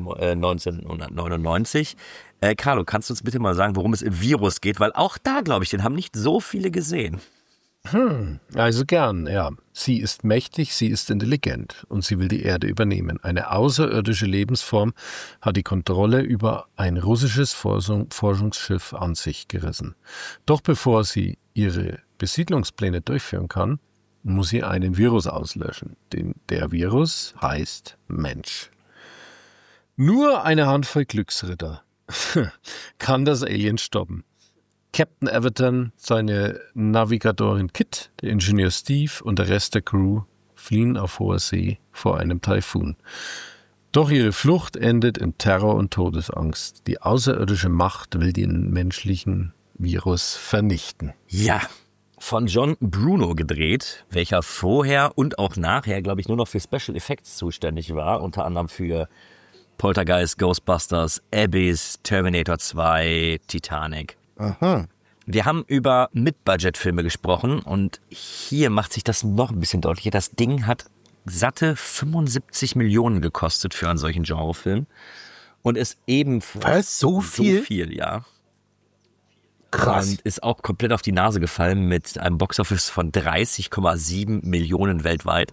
1999. Carlo, kannst du uns bitte mal sagen, worum es im Virus geht? Weil auch da, glaube ich, den haben nicht so viele gesehen. Also gern, ja. Sie ist mächtig, sie ist intelligent und sie will die Erde übernehmen. Eine außerirdische Lebensform hat die Kontrolle über ein russisches Forschungsschiff an sich gerissen. Doch bevor sie ihre Besiedlungspläne durchführen kann, muss sie einen Virus auslöschen. Der Virus heißt Mensch. Nur eine Handvoll Glücksritter kann das Alien stoppen. Captain Everton, seine Navigatorin Kit, der Ingenieur Steve und der Rest der Crew fliehen auf hoher See vor einem Taifun. Doch ihre Flucht endet in Terror und Todesangst. Die außerirdische Macht will den menschlichen Virus vernichten. Ja, von John Bruno gedreht, welcher vorher und auch nachher, glaube ich, nur noch für Special Effects zuständig war, unter anderem für Poltergeist, Ghostbusters, Abyss, Terminator 2, Titanic. Aha. Wir haben über Mid-Budget-Filme gesprochen und hier macht sich das noch ein bisschen deutlicher. Das Ding hat satte 75 Millionen gekostet für einen solchen Genrefilm und ist ebenfalls Was? So viel? So viel, ja. Krass. Und ist auch komplett auf die Nase gefallen mit einem Boxoffice von 30,7 Millionen weltweit.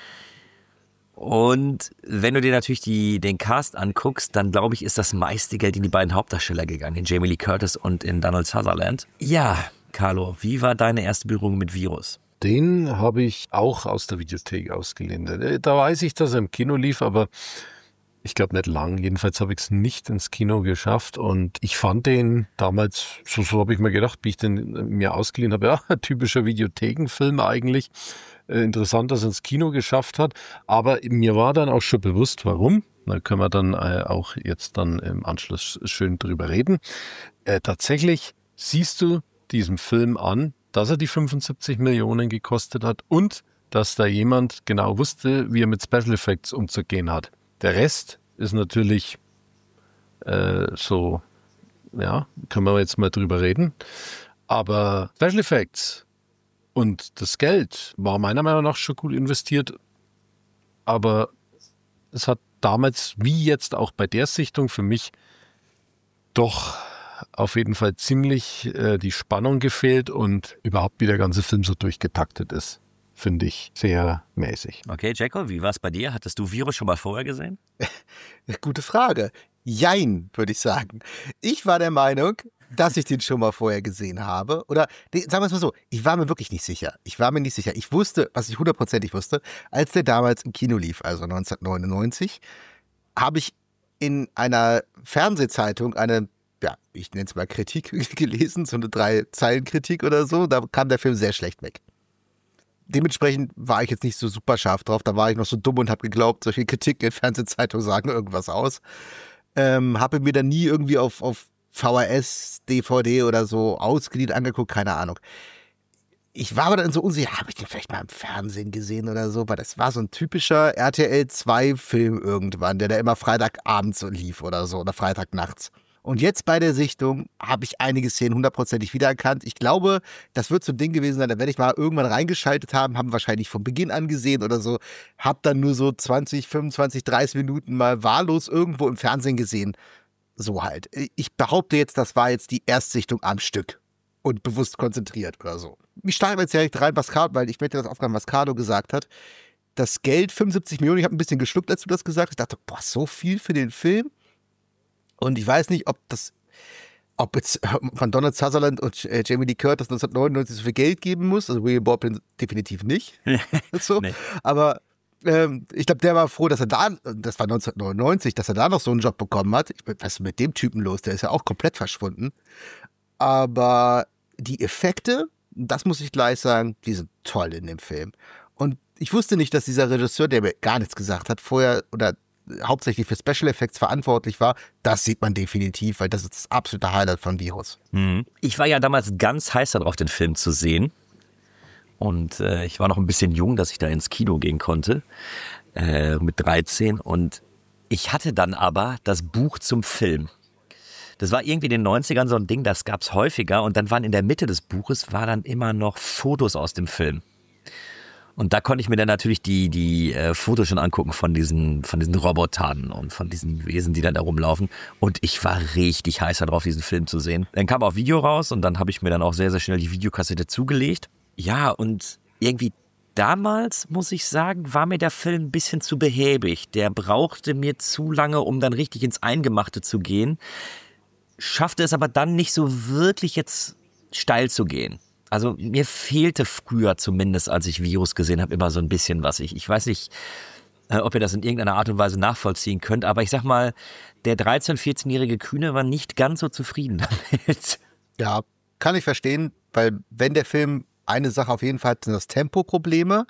Und wenn du dir natürlich den Cast anguckst, dann glaube ich, ist das meiste Geld in die beiden Hauptdarsteller gegangen, in Jamie Lee Curtis und in Donald Sutherland. Ja, Carlo, wie war deine erste Berührung mit Virus? Den habe ich auch aus der Videothek ausgeliehen. Da weiß ich, dass er im Kino lief, aber ich glaube nicht lang. Jedenfalls habe ich es nicht ins Kino geschafft und ich fand den damals, so habe ich mir gedacht, wie ich den mir ausgeliehen habe, ja, typischer Videothekenfilm eigentlich. Interessant, dass er ins Kino geschafft hat, aber mir war dann auch schon bewusst, warum. Da können wir dann auch jetzt dann im Anschluss schön drüber reden. Tatsächlich siehst du diesem Film an, dass er die 75 Millionen gekostet hat und dass da jemand genau wusste, wie er mit Special Effects umzugehen hat. Der Rest ist natürlich so, ja, können wir jetzt mal drüber reden. Aber Special Effects und das Geld war meiner Meinung nach schon gut investiert. Aber es hat damals, wie jetzt auch bei der Sichtung, für mich doch auf jeden Fall ziemlich die Spannung gefehlt und überhaupt wie der ganze Film so durchgetaktet ist. Finde ich sehr mäßig. Okay, Jacko, wie war es bei dir? Hattest du Virus schon mal vorher gesehen? Gute Frage. Jein, würde ich sagen. Ich war der Meinung, dass ich den schon mal vorher gesehen habe. Oder, sagen wir es mal so, ich war mir wirklich nicht sicher. Ich wusste, was ich hundertprozentig wusste, als der damals im Kino lief, also 1999, habe ich in einer Fernsehzeitung eine, ja, ich nenne es mal Kritik gelesen, so eine 3-Zeilen-Kritik oder so. Da kam der Film sehr schlecht weg. Dementsprechend war ich jetzt nicht so super scharf drauf. Da war ich noch so dumm und habe geglaubt, solche Kritiken in Fernsehzeitungen sagen irgendwas aus. Habe mir dann nie irgendwie auf VHS, DVD oder so ausgeliehen angeguckt, keine Ahnung. Ich war aber dann so unsicher, habe ich den vielleicht mal im Fernsehen gesehen oder so, weil das war so ein typischer RTL 2 Film irgendwann, der da immer Freitagabends so lief oder so oder Freitagnachts. Und jetzt bei der Sichtung habe ich einige Szenen hundertprozentig wiedererkannt. Ich glaube, das wird so ein Ding gewesen sein, da werde ich mal irgendwann reingeschaltet haben wahrscheinlich von Beginn an gesehen oder so, habe dann nur so 20, 25, 30 Minuten mal wahllos irgendwo im Fernsehen gesehen. So halt. Ich behaupte jetzt, das war jetzt die Erstsichtung am Stück und bewusst konzentriert oder so. Ich steige jetzt direkt rein, weil ich möchte das aufgreifen, was Carlo gesagt hat. Das Geld, 75 Millionen, ich habe ein bisschen geschluckt, als du das gesagt hast. Ich dachte, boah, so viel für den Film? Und ich weiß nicht, ob das ob jetzt von Donald Sutherland und Jamie Lee Curtis 1999 so viel Geld geben muss, also William Baldwin definitiv nicht. So. Nee. Aber ich glaube, der war froh, dass er da, das war 1999, dass er da noch so einen Job bekommen hat. Was ist mit dem Typen los? Der ist ja auch komplett verschwunden. Aber die Effekte, das muss ich gleich sagen, die sind toll in dem Film. Und ich wusste nicht, dass dieser Regisseur, der mir gar nichts gesagt hat, vorher oder hauptsächlich für Special Effects verantwortlich war. Das sieht man definitiv, weil das ist das absolute Highlight von Virus. Ich war ja damals ganz heiß darauf, den Film zu sehen. Und ich war noch ein bisschen jung, dass ich da ins Kino gehen konnte, mit 13. Und ich hatte dann aber das Buch zum Film. Das war irgendwie in den 90ern so ein Ding, das gab's häufiger. Und dann waren in der Mitte des Buches war dann immer noch Fotos aus dem Film. Und da konnte ich mir dann natürlich die Fotos schon angucken von diesen Robotern und von diesen Wesen, die dann da rumlaufen. Und ich war richtig heiß darauf, diesen Film zu sehen. Dann kam auch Video raus und dann habe ich mir dann auch sehr, sehr schnell die Videokassette zugelegt. Ja, und irgendwie damals, muss ich sagen, war mir der Film ein bisschen zu behäbig. Der brauchte mir zu lange, um dann richtig ins Eingemachte zu gehen. Schaffte es aber dann nicht so wirklich jetzt steil zu gehen. Also mir fehlte früher zumindest, als ich Virus gesehen habe, immer so ein bisschen was. Ich weiß nicht, ob ihr das in irgendeiner Art und Weise nachvollziehen könnt, aber ich sag mal, der 13-, 14-jährige Kühne war nicht ganz so zufrieden damit. Ja, kann ich verstehen, weil wenn der Film eine Sache auf jeden Fall hat, sind das Tempoprobleme,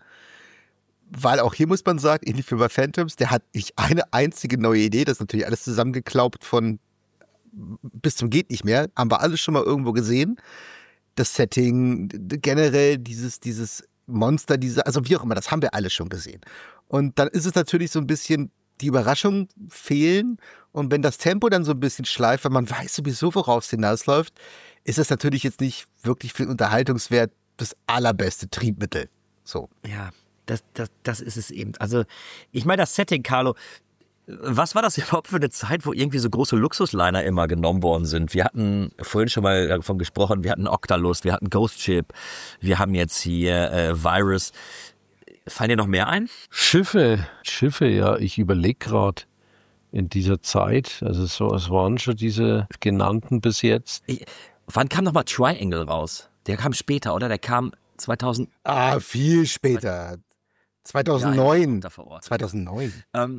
weil auch hier muss man sagen, ähnlich wie bei Phantoms, der hat nicht eine einzige neue Idee, das ist natürlich alles zusammengeklaubt von bis zum geht nicht mehr, haben wir alles schon mal irgendwo gesehen. Das Setting, generell dieses Monster, also wie auch immer, das haben wir alle schon gesehen. Und dann ist es natürlich so ein bisschen, die Überraschungen fehlen. Und wenn das Tempo dann so ein bisschen schleift, weil man weiß sowieso, worauf es hinausläuft, ist das natürlich jetzt nicht wirklich für den Unterhaltungswert das allerbeste Triebmittel. So. Ja, das ist es eben. Also, ich meine, das Setting, Carlo, was war das überhaupt für eine Zeit, wo irgendwie so große Luxusliner immer genommen worden sind? Wir hatten vorhin schon mal davon gesprochen, wir hatten Octalus, wir hatten Ghost Ship, wir haben jetzt hier Virus. Fallen dir noch mehr ein? Schiffe, ja. Ich überlege gerade in dieser Zeit, also es waren schon diese genannten bis jetzt. Wann kam nochmal Triangle raus? Der kam später, oder? Der kam 2000. Viel später. 2009. Ja, 2009.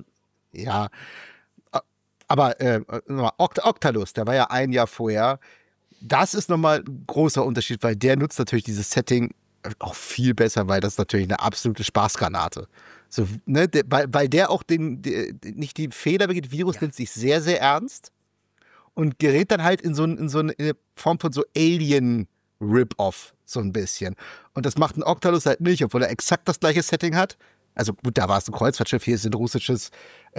Ja, aber Octalus, der war ja ein Jahr vorher. Das ist nochmal ein großer Unterschied, weil der nutzt natürlich dieses Setting auch viel besser, weil das ist natürlich eine absolute Spaßgranate. So, ne, weil der auch nicht die Fehler begeht. Virus nimmt sich sehr, sehr ernst und gerät dann halt in so eine Form von so Alien-Rip-Off, so ein bisschen. Und das macht ein Octalus halt nicht, obwohl er exakt das gleiche Setting hat. Also gut, da war es ein Kreuzfahrtschiff, hier ist ein russisches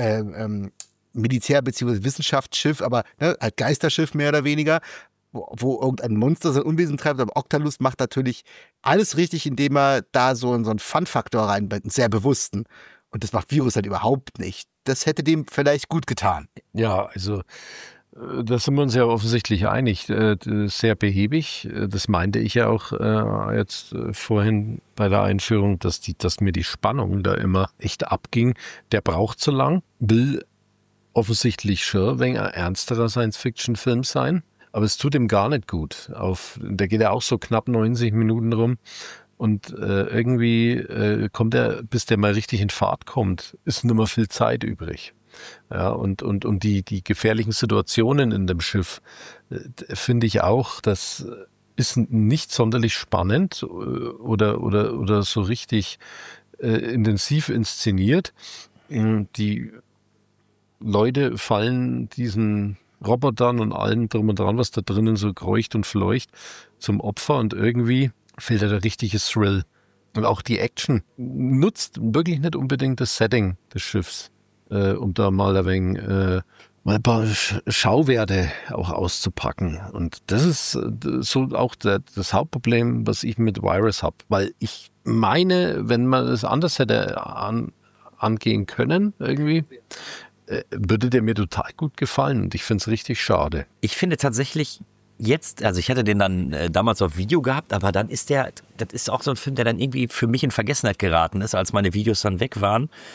Militär- bzw. Wissenschaftsschiff, aber halt Geisterschiff mehr oder weniger, wo irgendein Monster sein Unwesen treibt. Aber Octalus macht natürlich alles richtig, indem er da so einen Fun-Faktor reinbringt, einen sehr bewussten. Und das macht Virus halt überhaupt nicht. Das hätte dem vielleicht gut getan. Ja, also da sind wir uns ja offensichtlich einig. Sehr behäbig. Das meinte ich ja auch jetzt vorhin bei der Einführung, dass mir die Spannung da immer echt abging. Der braucht zu lang, will offensichtlich schon ein wenig ein ernsterer Science-Fiction-Film sein, aber es tut ihm gar nicht gut. Der geht ja auch so knapp 90 Minuten rum. Und irgendwie kommt er, bis der mal richtig in Fahrt kommt, ist nicht mehr viel Zeit übrig. Ja, und die gefährlichen Situationen in dem Schiff finde ich auch, das ist nicht sonderlich spannend oder so richtig intensiv inszeniert. Die Leute fallen diesen Robotern und allem drum und dran, was da drinnen so kreucht und fleucht, zum Opfer und irgendwie fehlt da der richtige Thrill. Und auch die Action nutzt wirklich nicht unbedingt das Setting des Schiffs, um da mal ein wenig mal ein paar Schauwerte auch auszupacken. Und das ist so auch das Hauptproblem, was ich mit Virus habe. Weil ich meine, wenn man es anders hätte angehen können irgendwie, würde der mir total gut gefallen. Und ich finde es richtig schade. Ich finde tatsächlich jetzt, also ich hatte den dann damals auf Video gehabt, aber dann ist das ist auch so ein Film, der dann irgendwie für mich in Vergessenheit geraten ist, als meine Videos dann weg waren.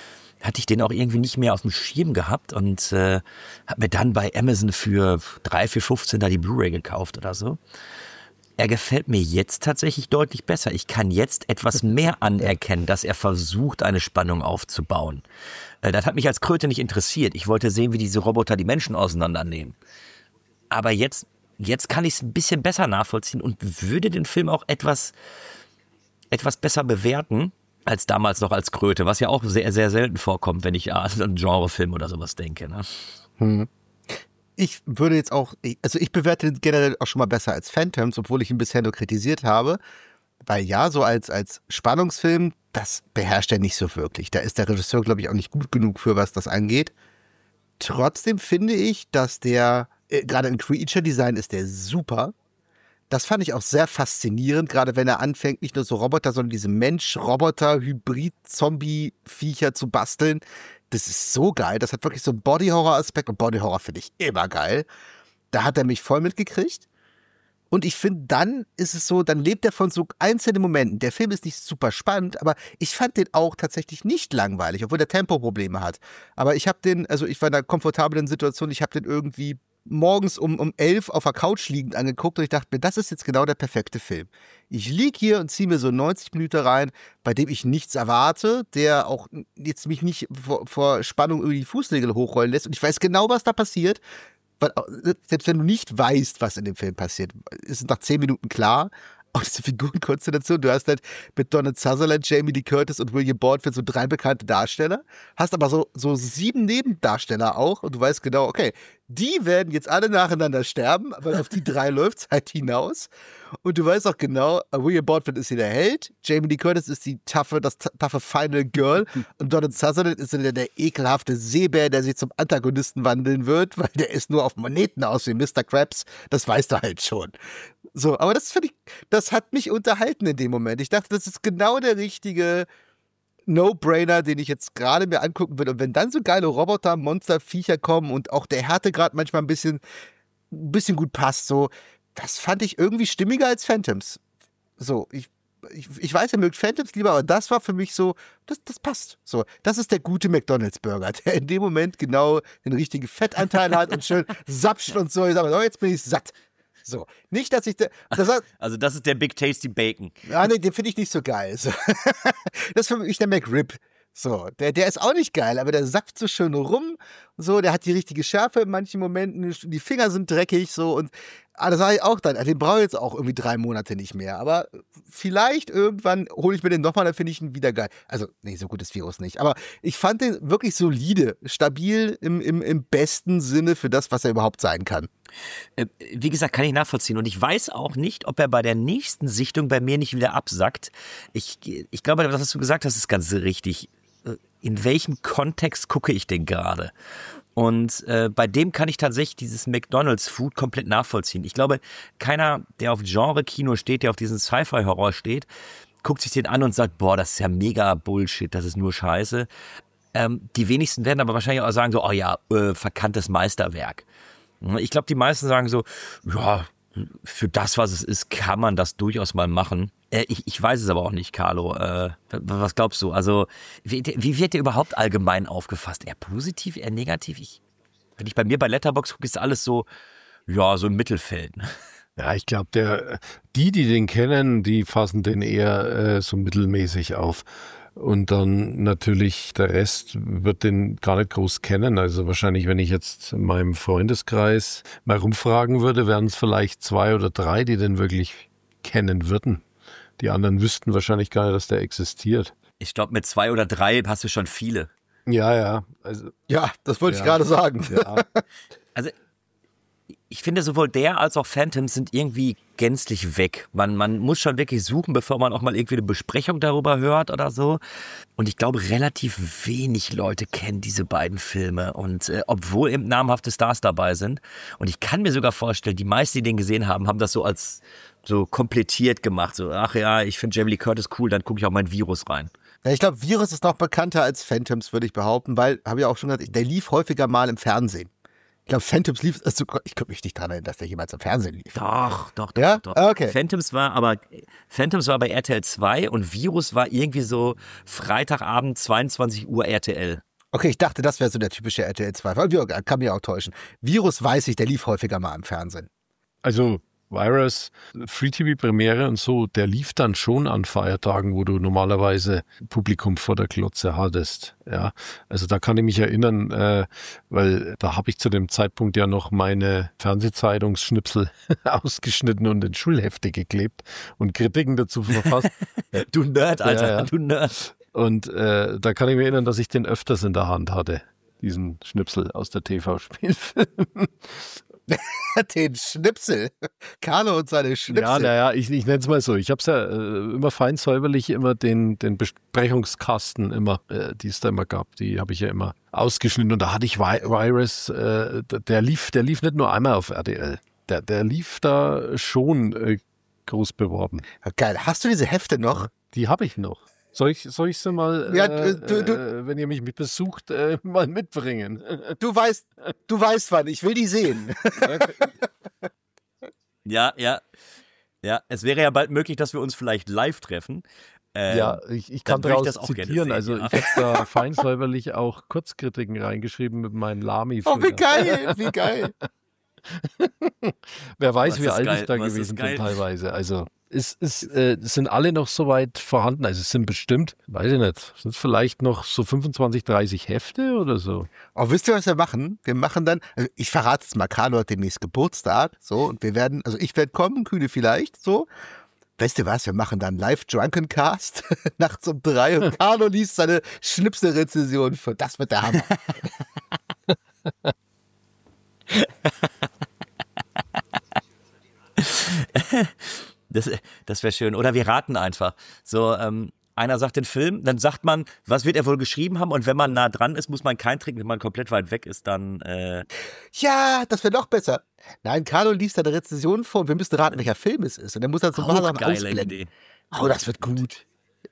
hatte ich den auch irgendwie nicht mehr auf dem Schirm gehabt und habe mir dann bei Amazon für 3,15 da die Blu-ray gekauft oder so. Er gefällt mir jetzt tatsächlich deutlich besser. Ich kann jetzt etwas mehr anerkennen, dass er versucht, eine Spannung aufzubauen. Das hat mich als Kröte nicht interessiert. Ich wollte sehen, wie diese Roboter die Menschen auseinandernehmen. Aber jetzt kann ich es ein bisschen besser nachvollziehen und würde den Film auch etwas besser bewerten als damals noch als Kröte, was ja auch sehr, sehr selten vorkommt, wenn ich an einen Genrefilm oder sowas denke. Ne? Ich würde jetzt auch, also ich bewerte den generell auch schon mal besser als Phantoms, obwohl ich ihn bisher nur kritisiert habe. Weil ja, so als Spannungsfilm, das beherrscht er nicht so wirklich. Da ist der Regisseur, glaube ich, auch nicht gut genug für, was das angeht. Trotzdem finde ich, dass der, gerade im Creature-Design ist der super. Das fand ich auch sehr faszinierend, gerade wenn er anfängt, nicht nur so Roboter, sondern diese Mensch-Roboter-Hybrid-Zombie-Viecher zu basteln. Das ist so geil. Das hat wirklich so einen Body-Horror-Aspekt und Body-Horror finde ich immer geil. Da hat er mich voll mitgekriegt. Und ich finde, dann ist es so, dann lebt er von so einzelnen Momenten. Der Film ist nicht super spannend, aber ich fand den auch tatsächlich nicht langweilig, obwohl der Tempoprobleme hat. Aber ich war in einer komfortablen Situation, ich habe den irgendwie morgens um 11 auf der Couch liegend angeguckt und ich dachte mir, das ist jetzt genau der perfekte Film. Ich lieg hier und ziehe mir so 90 Minuten rein, bei dem ich nichts erwarte, der auch jetzt mich nicht vor Spannung irgendwie die Fußnägel hochrollen lässt und ich weiß genau, was da passiert. Weil, selbst wenn du nicht weißt, was in dem Film passiert, ist es nach 10 Minuten klar. Auch diese Figurenkonstellation, du hast halt mit Donald Sutherland, Jamie Lee Curtis und William Baldwin so 3 bekannte Darsteller, hast aber so 7 Nebendarsteller auch und du weißt genau, okay, die werden jetzt alle nacheinander sterben, aber auf die 3 läuft es halt hinaus. Und du weißt auch genau, William Baldwin ist hier der Held, Jamie Lee Curtis ist das taffe Final Girl und Donald Sutherland ist der ekelhafte Seebär, der sich zum Antagonisten wandeln wird, weil der ist nur auf Moneten aus wie Mr. Krabs, das weißt du halt schon. So, aber das hat mich unterhalten in dem Moment. Ich dachte, das ist genau der richtige No-Brainer, den ich jetzt gerade mir angucken würde. Und wenn dann so geile Roboter, Monster, Viecher kommen und auch der Härtegrad manchmal ein bisschen gut passt, so, das fand ich irgendwie stimmiger als Phantoms. So, ich weiß, ihr mögt Phantoms lieber, aber das war für mich so, das passt. So, das ist der gute McDonald's-Burger, der in dem Moment genau den richtigen Fettanteil hat und schön sapscht und so. Ich sage, oh, jetzt bin ich satt. So, nicht, dass ich also das ist der Big Tasty Bacon. Ja, nee, den finde ich nicht so geil. So. Das ist für mich der McRib. So, der ist auch nicht geil, aber der sapft so schön rum. So, der hat die richtige Schärfe in manchen Momenten. Die Finger sind dreckig, so und das sage ich auch dann. Den brauche ich jetzt auch irgendwie 3 Monate nicht mehr. Aber vielleicht irgendwann hole ich mir den nochmal, dann finde ich ihn wieder geil. Also, nee, so gut ist Virus nicht. Aber ich fand den wirklich solide, stabil im besten Sinne für das, was er überhaupt sein kann. Wie gesagt, kann ich nachvollziehen. Und ich weiß auch nicht, ob er bei der nächsten Sichtung bei mir nicht wieder absackt. Ich glaube, das, was du gesagt hast, ist ganz richtig. In welchem Kontext gucke ich denn gerade? Und bei dem kann ich tatsächlich dieses McDonald's-Food komplett nachvollziehen. Ich glaube, keiner, der auf Genre-Kino steht, der auf diesen Sci-Fi-Horror steht, guckt sich den an und sagt, boah, das ist ja mega Bullshit, das ist nur Scheiße. Die wenigsten werden aber wahrscheinlich auch sagen so, oh ja, verkanntes Meisterwerk. Ich glaube, die meisten sagen so, ja, für das, was es ist, kann man das durchaus mal machen. Ich weiß es aber auch nicht, Carlo. Was glaubst du? Also, wie wird der überhaupt allgemein aufgefasst? Eher positiv, eher negativ? Wenn ich bei mir bei Letterboxd gucke, ist alles so, ja, so im Mittelfeld. Ne? Ja, ich glaube, die den kennen, die fassen den eher so mittelmäßig auf. Und dann natürlich der Rest wird den gar nicht groß kennen. Also wahrscheinlich, wenn ich jetzt in meinem Freundeskreis mal rumfragen würde, wären es vielleicht 2 oder 3, die den wirklich kennen würden. Die anderen wüssten wahrscheinlich gar nicht, dass der existiert. Ich glaube, mit 2 oder 3 hast du schon viele. Ja. Also, ja, das wollte ich gerade sagen. Ja. Also ich finde, sowohl der als auch Phantoms sind irgendwie gänzlich weg. Man muss schon wirklich suchen, bevor man auch mal irgendwie eine Besprechung darüber hört oder so. Und ich glaube, relativ wenig Leute kennen diese beiden Filme. Und obwohl eben namhafte Stars dabei sind. Und ich kann mir sogar vorstellen, die meisten, die den gesehen haben, haben das so als so komplettiert gemacht. So, ach ja, ich finde Jamie Lee Curtis cool, dann gucke ich auch mein Virus rein. Ja, ich glaube, Virus ist noch bekannter als Phantoms, würde ich behaupten, weil, habe ich auch schon gesagt, der lief häufiger mal im Fernsehen. Ich glaube, Phantoms lief, also ich könnte mich nicht daran erinnern, dass der jemals im Fernsehen lief. Doch. Ja? Okay. Phantoms war bei RTL 2 und Virus war irgendwie so Freitagabend 22 Uhr RTL. Okay, ich dachte, das wäre so der typische RTL 2. Kann mich auch täuschen. Virus weiß ich, der lief häufiger mal im Fernsehen. Also Virus, Free-TV-Premiere und so, der lief dann schon an Feiertagen, wo du normalerweise Publikum vor der Glotze hattest. Ja, also da kann ich mich erinnern, weil da habe ich zu dem Zeitpunkt ja noch meine Fernsehzeitungsschnipsel ausgeschnitten und in Schulhefte geklebt und Kritiken dazu verfasst. Du Nerd, Alter, Ja. du Nerd. Und da kann ich mich erinnern, dass ich den öfters in der Hand hatte, diesen Schnipsel aus der TV-Spielfilm. Den Schnipsel. Carlo und seine Schnipsel. Ja, naja, ich nenne es mal so. Ich habe es ja immer fein säuberlich, immer den Besprechungskasten immer, die es da immer gab, die habe ich ja immer ausgeschnitten. Und da hatte ich Virus, der lief nicht nur einmal auf RTL. Der lief da schon groß beworben. Geil. Hast du diese Hefte noch? Die habe ich noch. Soll ich sie mal, Ja, wenn ihr mich besucht, mal mitbringen? Du weißt wann. Ich will die sehen. Ja. Es wäre ja bald möglich, dass wir uns vielleicht live treffen. Ja, ich kann dann würde ich daraus das auch gerne zitieren. sehen, Also ja. ich habe da feinsäuberlich auch Kurzkritiken reingeschrieben mit meinem Lami. Oh, wie früher. geil, wie geil. Wer weiß, Was wie ist alt geil, ich da was ist gewesen geil. bin teilweise. Also es sind alle noch soweit vorhanden. Also es sind bestimmt, weiß ich nicht, sind vielleicht noch so 25, 30 Hefte oder so. Oh, wisst ihr, was wir machen? Wir machen dann, also ich verrate es mal, Carlo hat demnächst Geburtstag, so, und ich werde kommen, Kühne vielleicht, so. Weißt du was, wir machen dann Live-Drunken-Cast nachts um 3 und Carlo liest seine Schnipsel-Rezension vor. Das wird der Hammer. Das wäre schön. Oder wir raten einfach. So, einer sagt den Film, dann sagt man, was wird er wohl geschrieben haben? Und wenn man nah dran ist, muss man keinen trinken. Wenn man komplett weit weg ist, dann Ja, das wäre noch besser. Nein, Carlo liest seine Rezension vor und wir müssen raten, welcher Film es ist. Und dann muss er so ein paar auch Sachen geile ausblenden. Idee. Oh, das wird gut.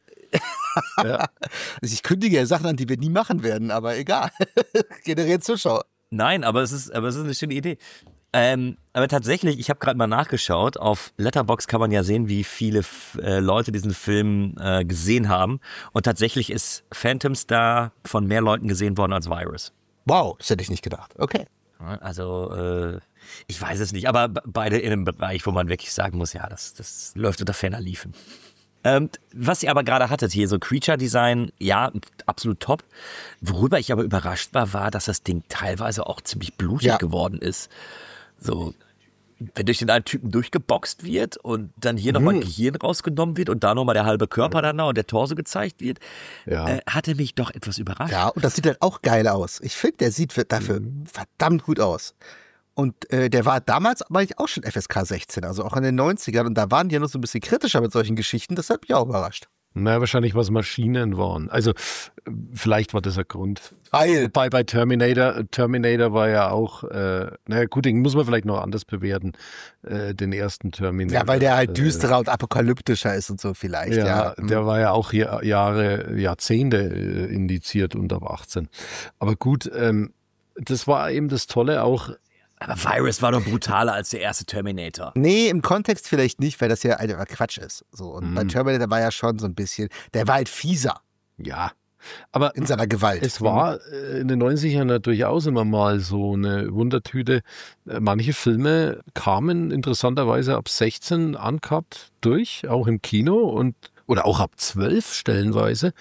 Ja. Also ich kündige ja Sachen an, die wir nie machen werden, aber egal. Generiert Zuschauer. Nein, aber es ist eine schöne Idee. Aber tatsächlich, ich habe gerade mal nachgeschaut, auf Letterboxd kann man ja sehen, wie viele Leute diesen Film gesehen haben. Und tatsächlich ist Phantoms da von mehr Leuten gesehen worden als Virus. Wow, das hätte ich nicht gedacht. Okay. Also, ich weiß es nicht, aber beide in einem Bereich, wo man wirklich sagen muss, ja, das läuft unter ferner Liefen. Was ihr aber gerade hattet hier, so Creature Design, ja, absolut top. Worüber ich aber überrascht war, dass das Ding teilweise auch ziemlich blutig geworden ist. So, wenn durch den einen Typen durchgeboxt wird und dann hier nochmal ein Gehirn rausgenommen wird und da nochmal der halbe Körper dann und der Torso gezeigt wird, hatte mich doch etwas überrascht. Ja, und das sieht halt auch geil aus. Ich finde, der sieht dafür verdammt gut aus. Und der war damals aber auch schon FSK 16, also auch in den 90ern. Und da waren die ja noch so ein bisschen kritischer mit solchen Geschichten. Das hat mich auch überrascht. Na, wahrscheinlich, was Maschinen waren. Also, vielleicht war das ein Grund. Geil. Bei Terminator war ja auch, naja gut, den muss man vielleicht noch anders bewerten, den ersten Terminator. Ja, weil der halt düsterer und apokalyptischer ist und so vielleicht. Ja, der war ja auch Jahrzehnte indiziert und ab 18. Aber gut, das war eben das Tolle auch. Aber Virus war doch brutaler als der erste Terminator. Nee, im Kontext vielleicht nicht, weil das ja einfach Quatsch ist. So, und bei Terminator war ja schon so ein bisschen, der war halt fieser Ja, aber in seiner Gewalt. es war in den 90ern durchaus immer mal so eine Wundertüte. Manche Filme kamen interessanterweise ab 16 uncut durch, auch im Kino oder auch ab 12 stellenweise,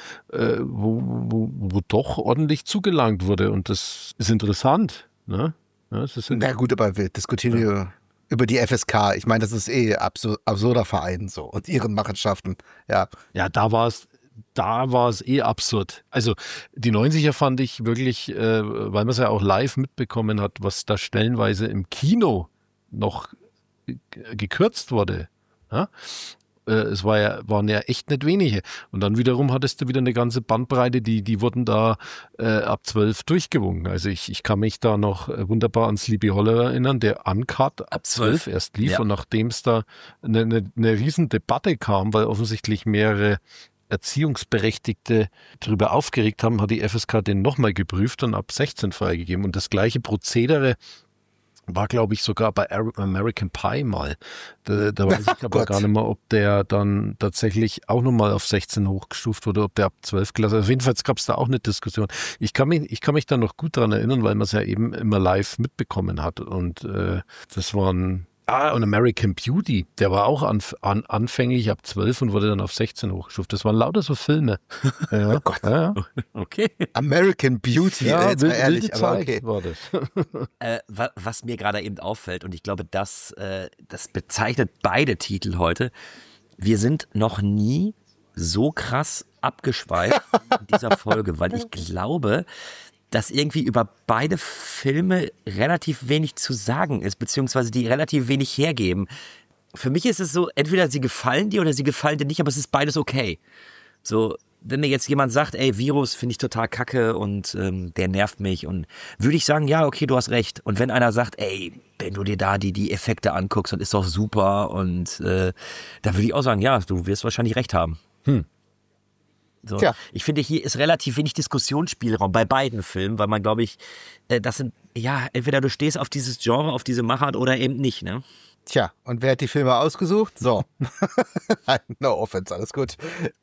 wo doch ordentlich zugelangt wurde. Und das ist interessant, ne? Ja, Na gut, aber wir diskutieren hier über die FSK. Ich meine, das ist absurder Verein so und ihren Machenschaften. Ja, Ja, da war es absurd. Also die 90er fand ich wirklich, weil man es ja auch live mitbekommen hat, was da stellenweise im Kino noch gekürzt wurde. Ja? Es waren ja echt nicht wenige. Und dann wiederum hattest du wieder eine ganze Bandbreite, die wurden da ab 12 durchgewunken. Also ich kann mich da noch wunderbar an Sleepy Hollow erinnern, der uncut ab 12 erst lief. Ja. Und nachdem es da eine riesen Debatte kam, weil offensichtlich mehrere Erziehungsberechtigte darüber aufgeregt haben, hat die FSK den nochmal geprüft und ab 16 freigegeben. Und das gleiche Prozedere War, glaube ich, sogar bei American Pie mal. Da weiß ich aber gar nicht mehr, ob der dann tatsächlich auch nochmal auf 16 hochgestuft wurde, ob der ab 12 gelassen. Also jedenfalls gab es da auch eine Diskussion. Ich kann mich da noch gut dran erinnern, weil man es ja eben immer live mitbekommen hat. Und das waren... und American Beauty, der war auch anfänglich ab 12 und wurde dann auf 16 hochgestuft. Das waren lauter so Filme. Ja. Oh Gott. Ja. Okay. American Beauty, jetzt mal ehrlich, aber okay. War das. Was mir gerade eben auffällt, und ich glaube, das bezeichnet beide Titel heute, wir sind noch nie so krass abgeschweift in dieser Folge, weil ich glaube, dass irgendwie über beide Filme relativ wenig zu sagen ist, beziehungsweise die relativ wenig hergeben. Für mich ist es so, entweder sie gefallen dir oder sie gefallen dir nicht, aber es ist beides okay. So, wenn mir jetzt jemand sagt, ey, Virus finde ich total kacke und der nervt mich, und würde ich sagen, ja, okay, du hast recht. Und wenn einer sagt, ey, wenn du dir da die Effekte anguckst, dann ist doch super, und da würde ich auch sagen, ja, du wirst wahrscheinlich recht haben. So. Ja. Ich finde, hier ist relativ wenig Diskussionsspielraum bei beiden Filmen, weil man, glaube ich, das sind, ja, entweder du stehst auf dieses Genre, auf diese Machart oder eben nicht, ne? Tja, und wer hat die Filme ausgesucht? So. No offense, alles gut.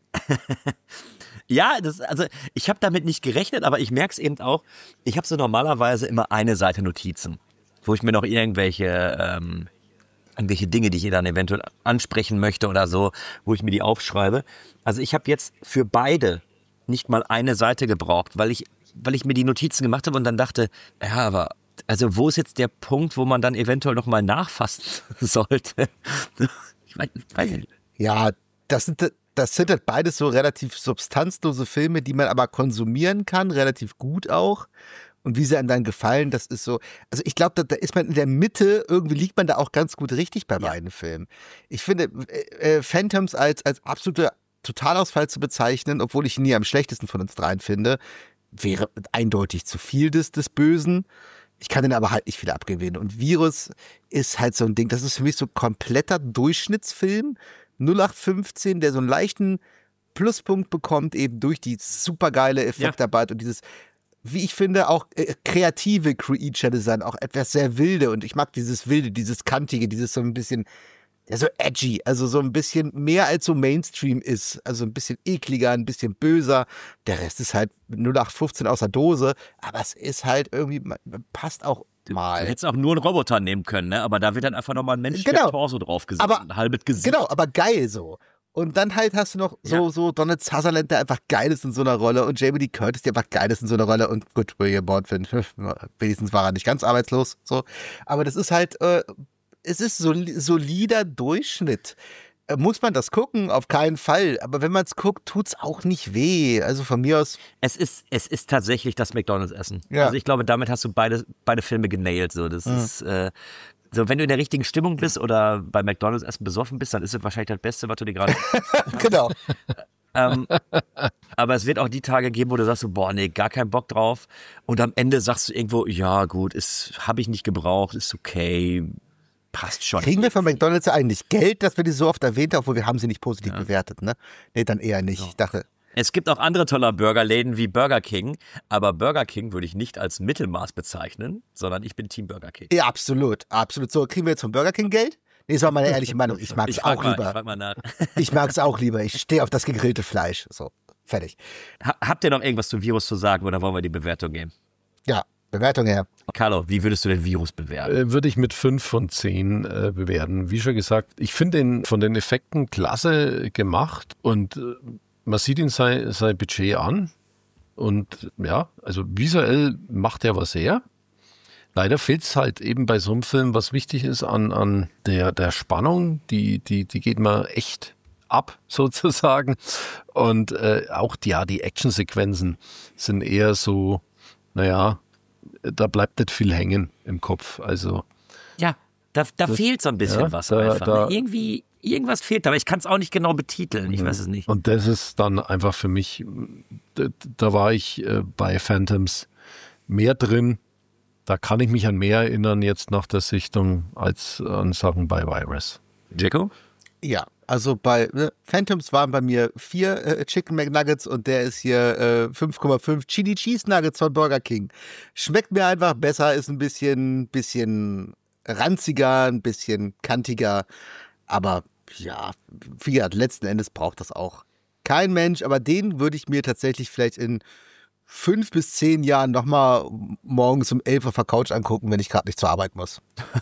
Ja, also ich habe damit nicht gerechnet, aber ich merke es eben auch, ich habe so normalerweise immer eine Seite Notizen, wo ich mir noch irgendwelche Dinge, die ich dann eventuell ansprechen möchte oder so, wo ich mir die aufschreibe. Also ich habe jetzt für beide nicht mal eine Seite gebraucht, weil ich mir die Notizen gemacht habe und dann dachte, ja, aber also wo ist jetzt der Punkt, wo man dann eventuell nochmal nachfassen sollte? Ich weiß nicht. Ja, das sind halt beides so relativ substanzlose Filme, die man aber konsumieren kann, relativ gut auch. Und wie sie einem dann gefallen, das ist so, also ich glaube, da ist man in der Mitte, irgendwie liegt man da auch ganz gut richtig bei beiden Filmen. Ich finde, Phantoms als absoluter Totalausfall zu bezeichnen, obwohl ich ihn nie am schlechtesten von uns dreien finde, wäre eindeutig zu viel des Bösen. Ich kann den aber halt nicht viel abgewinnen. Und Virus ist halt so ein Ding, das ist für mich so kompletter Durchschnittsfilm, 0815, der so einen leichten Pluspunkt bekommt, eben durch die supergeile Effektarbeit und dieses, wie ich finde, auch kreative Creature Design, auch etwas sehr wilde, und ich mag dieses wilde, dieses kantige, dieses so ein bisschen, ja, so edgy, also so ein bisschen mehr als so Mainstream ist, also ein bisschen ekliger, ein bisschen böser. Der Rest ist halt 0815 aus der Dose, aber es ist halt irgendwie, passt auch mal. Du hättest auch nur einen Roboter nehmen können, ne? Aber da wird dann einfach nochmal ein menschlicher Torso draufgesetzt, ein halbes Gesicht. Genau, aber geil so. Und dann halt hast du noch so Donald Sutherland, der einfach geil ist in so einer Rolle, und Jamie Lee Curtis, der einfach geil ist in so einer Rolle, und gut, William Baldwin, wenigstens war er nicht ganz arbeitslos, so. Aber das ist halt, es ist solider Durchschnitt. Muss man das gucken? Auf keinen Fall. Aber wenn man es guckt, tut's auch nicht weh. Also von mir aus. Es ist tatsächlich das McDonald's-Essen. Ja. Also ich glaube, damit hast du beide Filme genailt. So, das ist, so, wenn du in der richtigen Stimmung bist oder bei McDonald's Essen besoffen bist, dann ist es wahrscheinlich das Beste, was du dir gerade. Genau. Aber es wird auch die Tage geben, wo du sagst, so, boah, nee, gar keinen Bock drauf. Und am Ende sagst du irgendwo, ja gut, habe ich nicht gebraucht, ist okay, passt schon. Kriegen wir von McDonald's eigentlich Geld, dass wir die so oft erwähnt haben, obwohl wir haben sie nicht positiv bewertet, ne? Nee, dann eher nicht. Ich dachte. Es gibt auch andere tolle Burgerläden wie Burger King, aber Burger King würde ich nicht als Mittelmaß bezeichnen, sondern ich bin Team Burger King. Ja, absolut, absolut. So, kriegen wir jetzt von Burger King Geld? Nee, das war meine ehrliche Meinung. Ich mag es auch lieber. Ich frag mal nach. Ich mag es auch lieber. Ich stehe auf das gegrillte Fleisch. So, fertig. Habt ihr noch irgendwas zum Virus zu sagen oder wollen wir die Bewertung geben? Ja, Bewertung her. Carlo, wie würdest du den Virus bewerten? Würde ich mit 5 von 10 bewerten. Wie schon gesagt, ich finde ihn von den Effekten klasse gemacht, und man sieht ihn sein Budget an, und ja, also visuell macht er was her. Leider fehlt es halt eben bei so einem Film, was wichtig ist an der Spannung, die geht mir echt ab, sozusagen. Und auch die Actionsequenzen sind eher so, naja, da bleibt nicht viel hängen im Kopf. Also ja, da fehlt so ein bisschen was einfach. Irgendwas fehlt, aber ich kann es auch nicht genau betiteln. Ich weiß es nicht. Und das ist dann einfach für mich, da war ich bei Phantoms mehr drin. Da kann ich mich an mehr erinnern jetzt nach der Sichtung als an Sachen bei Virus. Jacko? Ja, also bei Phantoms waren bei mir 4 Chicken McNuggets und der ist hier 5,5 Chili Cheese Nuggets von Burger King. Schmeckt mir einfach besser, ist ein bisschen ranziger, ein bisschen kantiger, aber ja, wie gesagt, letzten Endes braucht das auch kein Mensch, aber den würde ich mir tatsächlich vielleicht in 5 bis 10 Jahren nochmal morgens um 11 auf der Couch angucken, wenn ich gerade nicht zur Arbeit muss.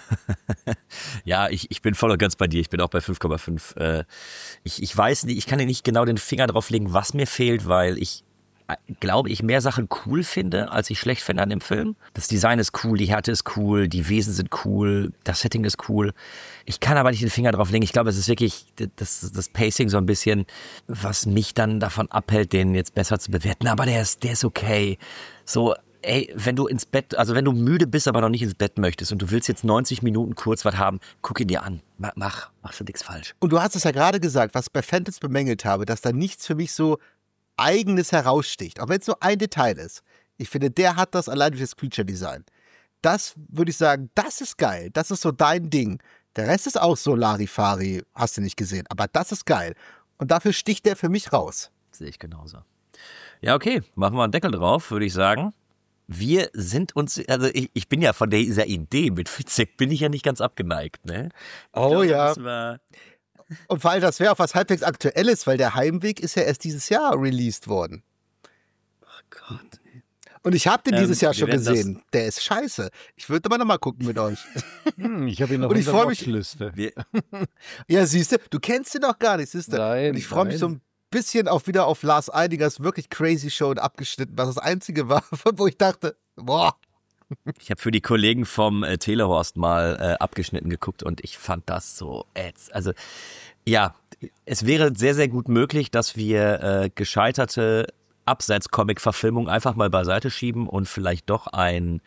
Ja, ich bin voll und ganz bei dir. Ich bin auch bei 5,5. Ich weiß nicht, ich kann dir nicht genau den Finger drauf legen, was mir fehlt, weil ich glaube, ich mehr Sachen cool finde, als ich schlecht finde an dem Film. Das Design ist cool, die Härte ist cool, die Wesen sind cool, das Setting ist cool. Ich kann aber nicht den Finger drauf legen. Ich glaube, es ist wirklich das Pacing so ein bisschen, was mich dann davon abhält, den jetzt besser zu bewerten. Aber der ist okay. So, ey, wenn du ins Bett, also wenn du müde bist, aber noch nicht ins Bett möchtest und du willst jetzt 90 Minuten kurz was haben, guck ihn dir an. Machst du nichts falsch. Und du hast es ja gerade gesagt, was ich bei Phantoms bemängelt habe, dass da nichts für mich so Eigenes heraussticht, auch wenn es nur ein Detail ist. Ich finde, der hat das allein durch das Creature-Design. Das würde ich sagen, das ist geil. Das ist so dein Ding. Der Rest ist auch so Larifari, hast du nicht gesehen. Aber das ist geil. Und dafür sticht der für mich raus. Sehe ich genauso. Ja, okay, machen wir einen Deckel drauf, würde ich sagen. Wir sind uns, also ich bin ja von dieser Idee mit Fitzek bin ich ja nicht ganz abgeneigt, ne? Oh ja. Wir Und vor allem, das wäre auch was halbwegs Aktuelles, weil der Heimweg ist ja erst dieses Jahr released worden. Oh Gott. Und ich habe den dieses Jahr wir schon werden gesehen. Der ist scheiße. Ich würde aber noch mal gucken mit euch. Ich habe ihn noch Und in ich der freu mich- Watchliste. Ja, siehst du, du kennst den noch gar nicht, siehst du. Nein, Und ich freue mich so ein bisschen auch wieder auf Lars Eidingers wirklich crazy Show und abgeschnitten, was das Einzige war, wo ich dachte, boah. Ich habe für die Kollegen vom Telehorst mal abgeschnitten geguckt und ich fand das so also ja, es wäre sehr, sehr gut möglich, dass wir gescheiterte Abseits-Comic-Verfilmung einfach mal beiseite schieben und vielleicht doch ein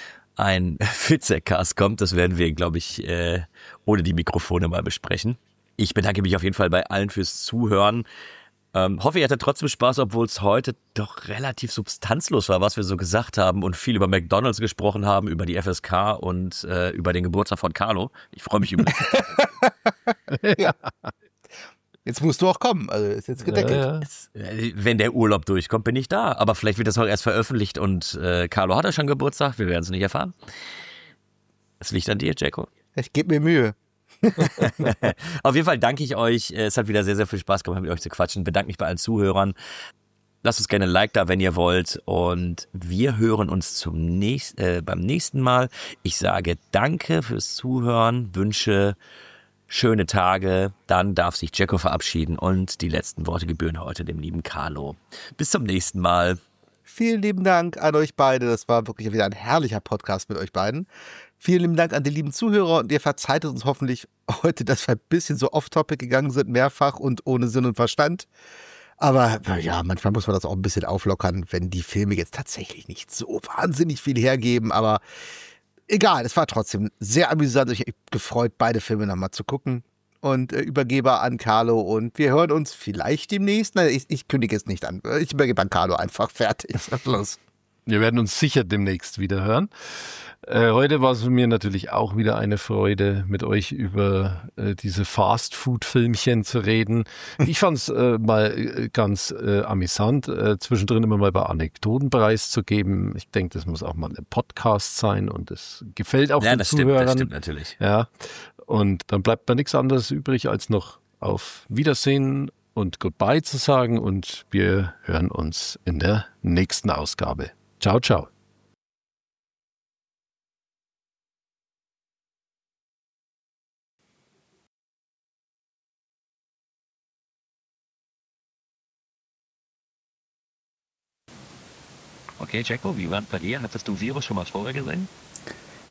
Fitzek-Cast kommt. Das werden wir, glaube ich, ohne die Mikrofone mal besprechen. Ich bedanke mich auf jeden Fall bei allen fürs Zuhören. Hoffe, ihr hattet trotzdem Spaß, obwohl es heute doch relativ substanzlos war, was wir so gesagt haben und viel über McDonald's gesprochen haben, über die FSK und über den Geburtstag von Carlo. Ich freue mich über Ja. Jetzt musst du auch kommen, also ist jetzt gedeckelt. Wenn der Urlaub durchkommt, bin ich da. Aber vielleicht wird das auch erst veröffentlicht und Carlo hat ja schon Geburtstag, wir werden es nicht erfahren. Es liegt an dir, Jacko. Ich gebe mir Mühe. Auf jeden Fall danke ich euch. Es hat wieder sehr, sehr viel Spaß gemacht, mit euch zu quatschen. Bedanke mich bei allen Zuhörern. Lasst uns gerne ein Like da, wenn ihr wollt. Und wir hören uns beim nächsten Mal. Ich sage danke fürs Zuhören, wünsche schöne Tage. Dann darf sich Jacko verabschieden und die letzten Worte gebühren heute dem lieben Carlo. Bis zum nächsten Mal. Vielen lieben Dank an euch beide. Das war wirklich wieder ein herrlicher Podcast mit euch beiden. Vielen lieben Dank an die lieben Zuhörer und ihr verzeiht uns hoffentlich heute, dass wir ein bisschen so off-topic gegangen sind, mehrfach und ohne Sinn und Verstand. Aber ja, manchmal muss man das auch ein bisschen auflockern, wenn die Filme jetzt tatsächlich nicht so wahnsinnig viel hergeben. Aber egal, es war trotzdem sehr amüsant. Ich habe mich gefreut, beide Filme nochmal zu gucken. Und übergebe an Carlo und wir hören uns vielleicht demnächst. Nein, ich kündige es nicht an. Ich übergebe an Carlo einfach. Fertig. Los. Wir werden uns sicher demnächst wieder hören. Heute war es mir natürlich auch wieder eine Freude, mit euch über diese Fast-Food-Filmchen zu reden. Ich fand es mal ganz amüsant, zwischendrin immer mal bei Anekdoten preiszugeben. Ich denke, das muss auch mal ein Podcast sein und es gefällt auch den Zuhörern. Das stimmt natürlich. Ja, und dann bleibt mir nichts anderes übrig, als noch auf Wiedersehen und Goodbye zu sagen und wir hören uns in der nächsten Ausgabe. Ciao, ciao. Okay, Jacko, wie war bei dir? Hattest du Virus schon mal vorher gesehen?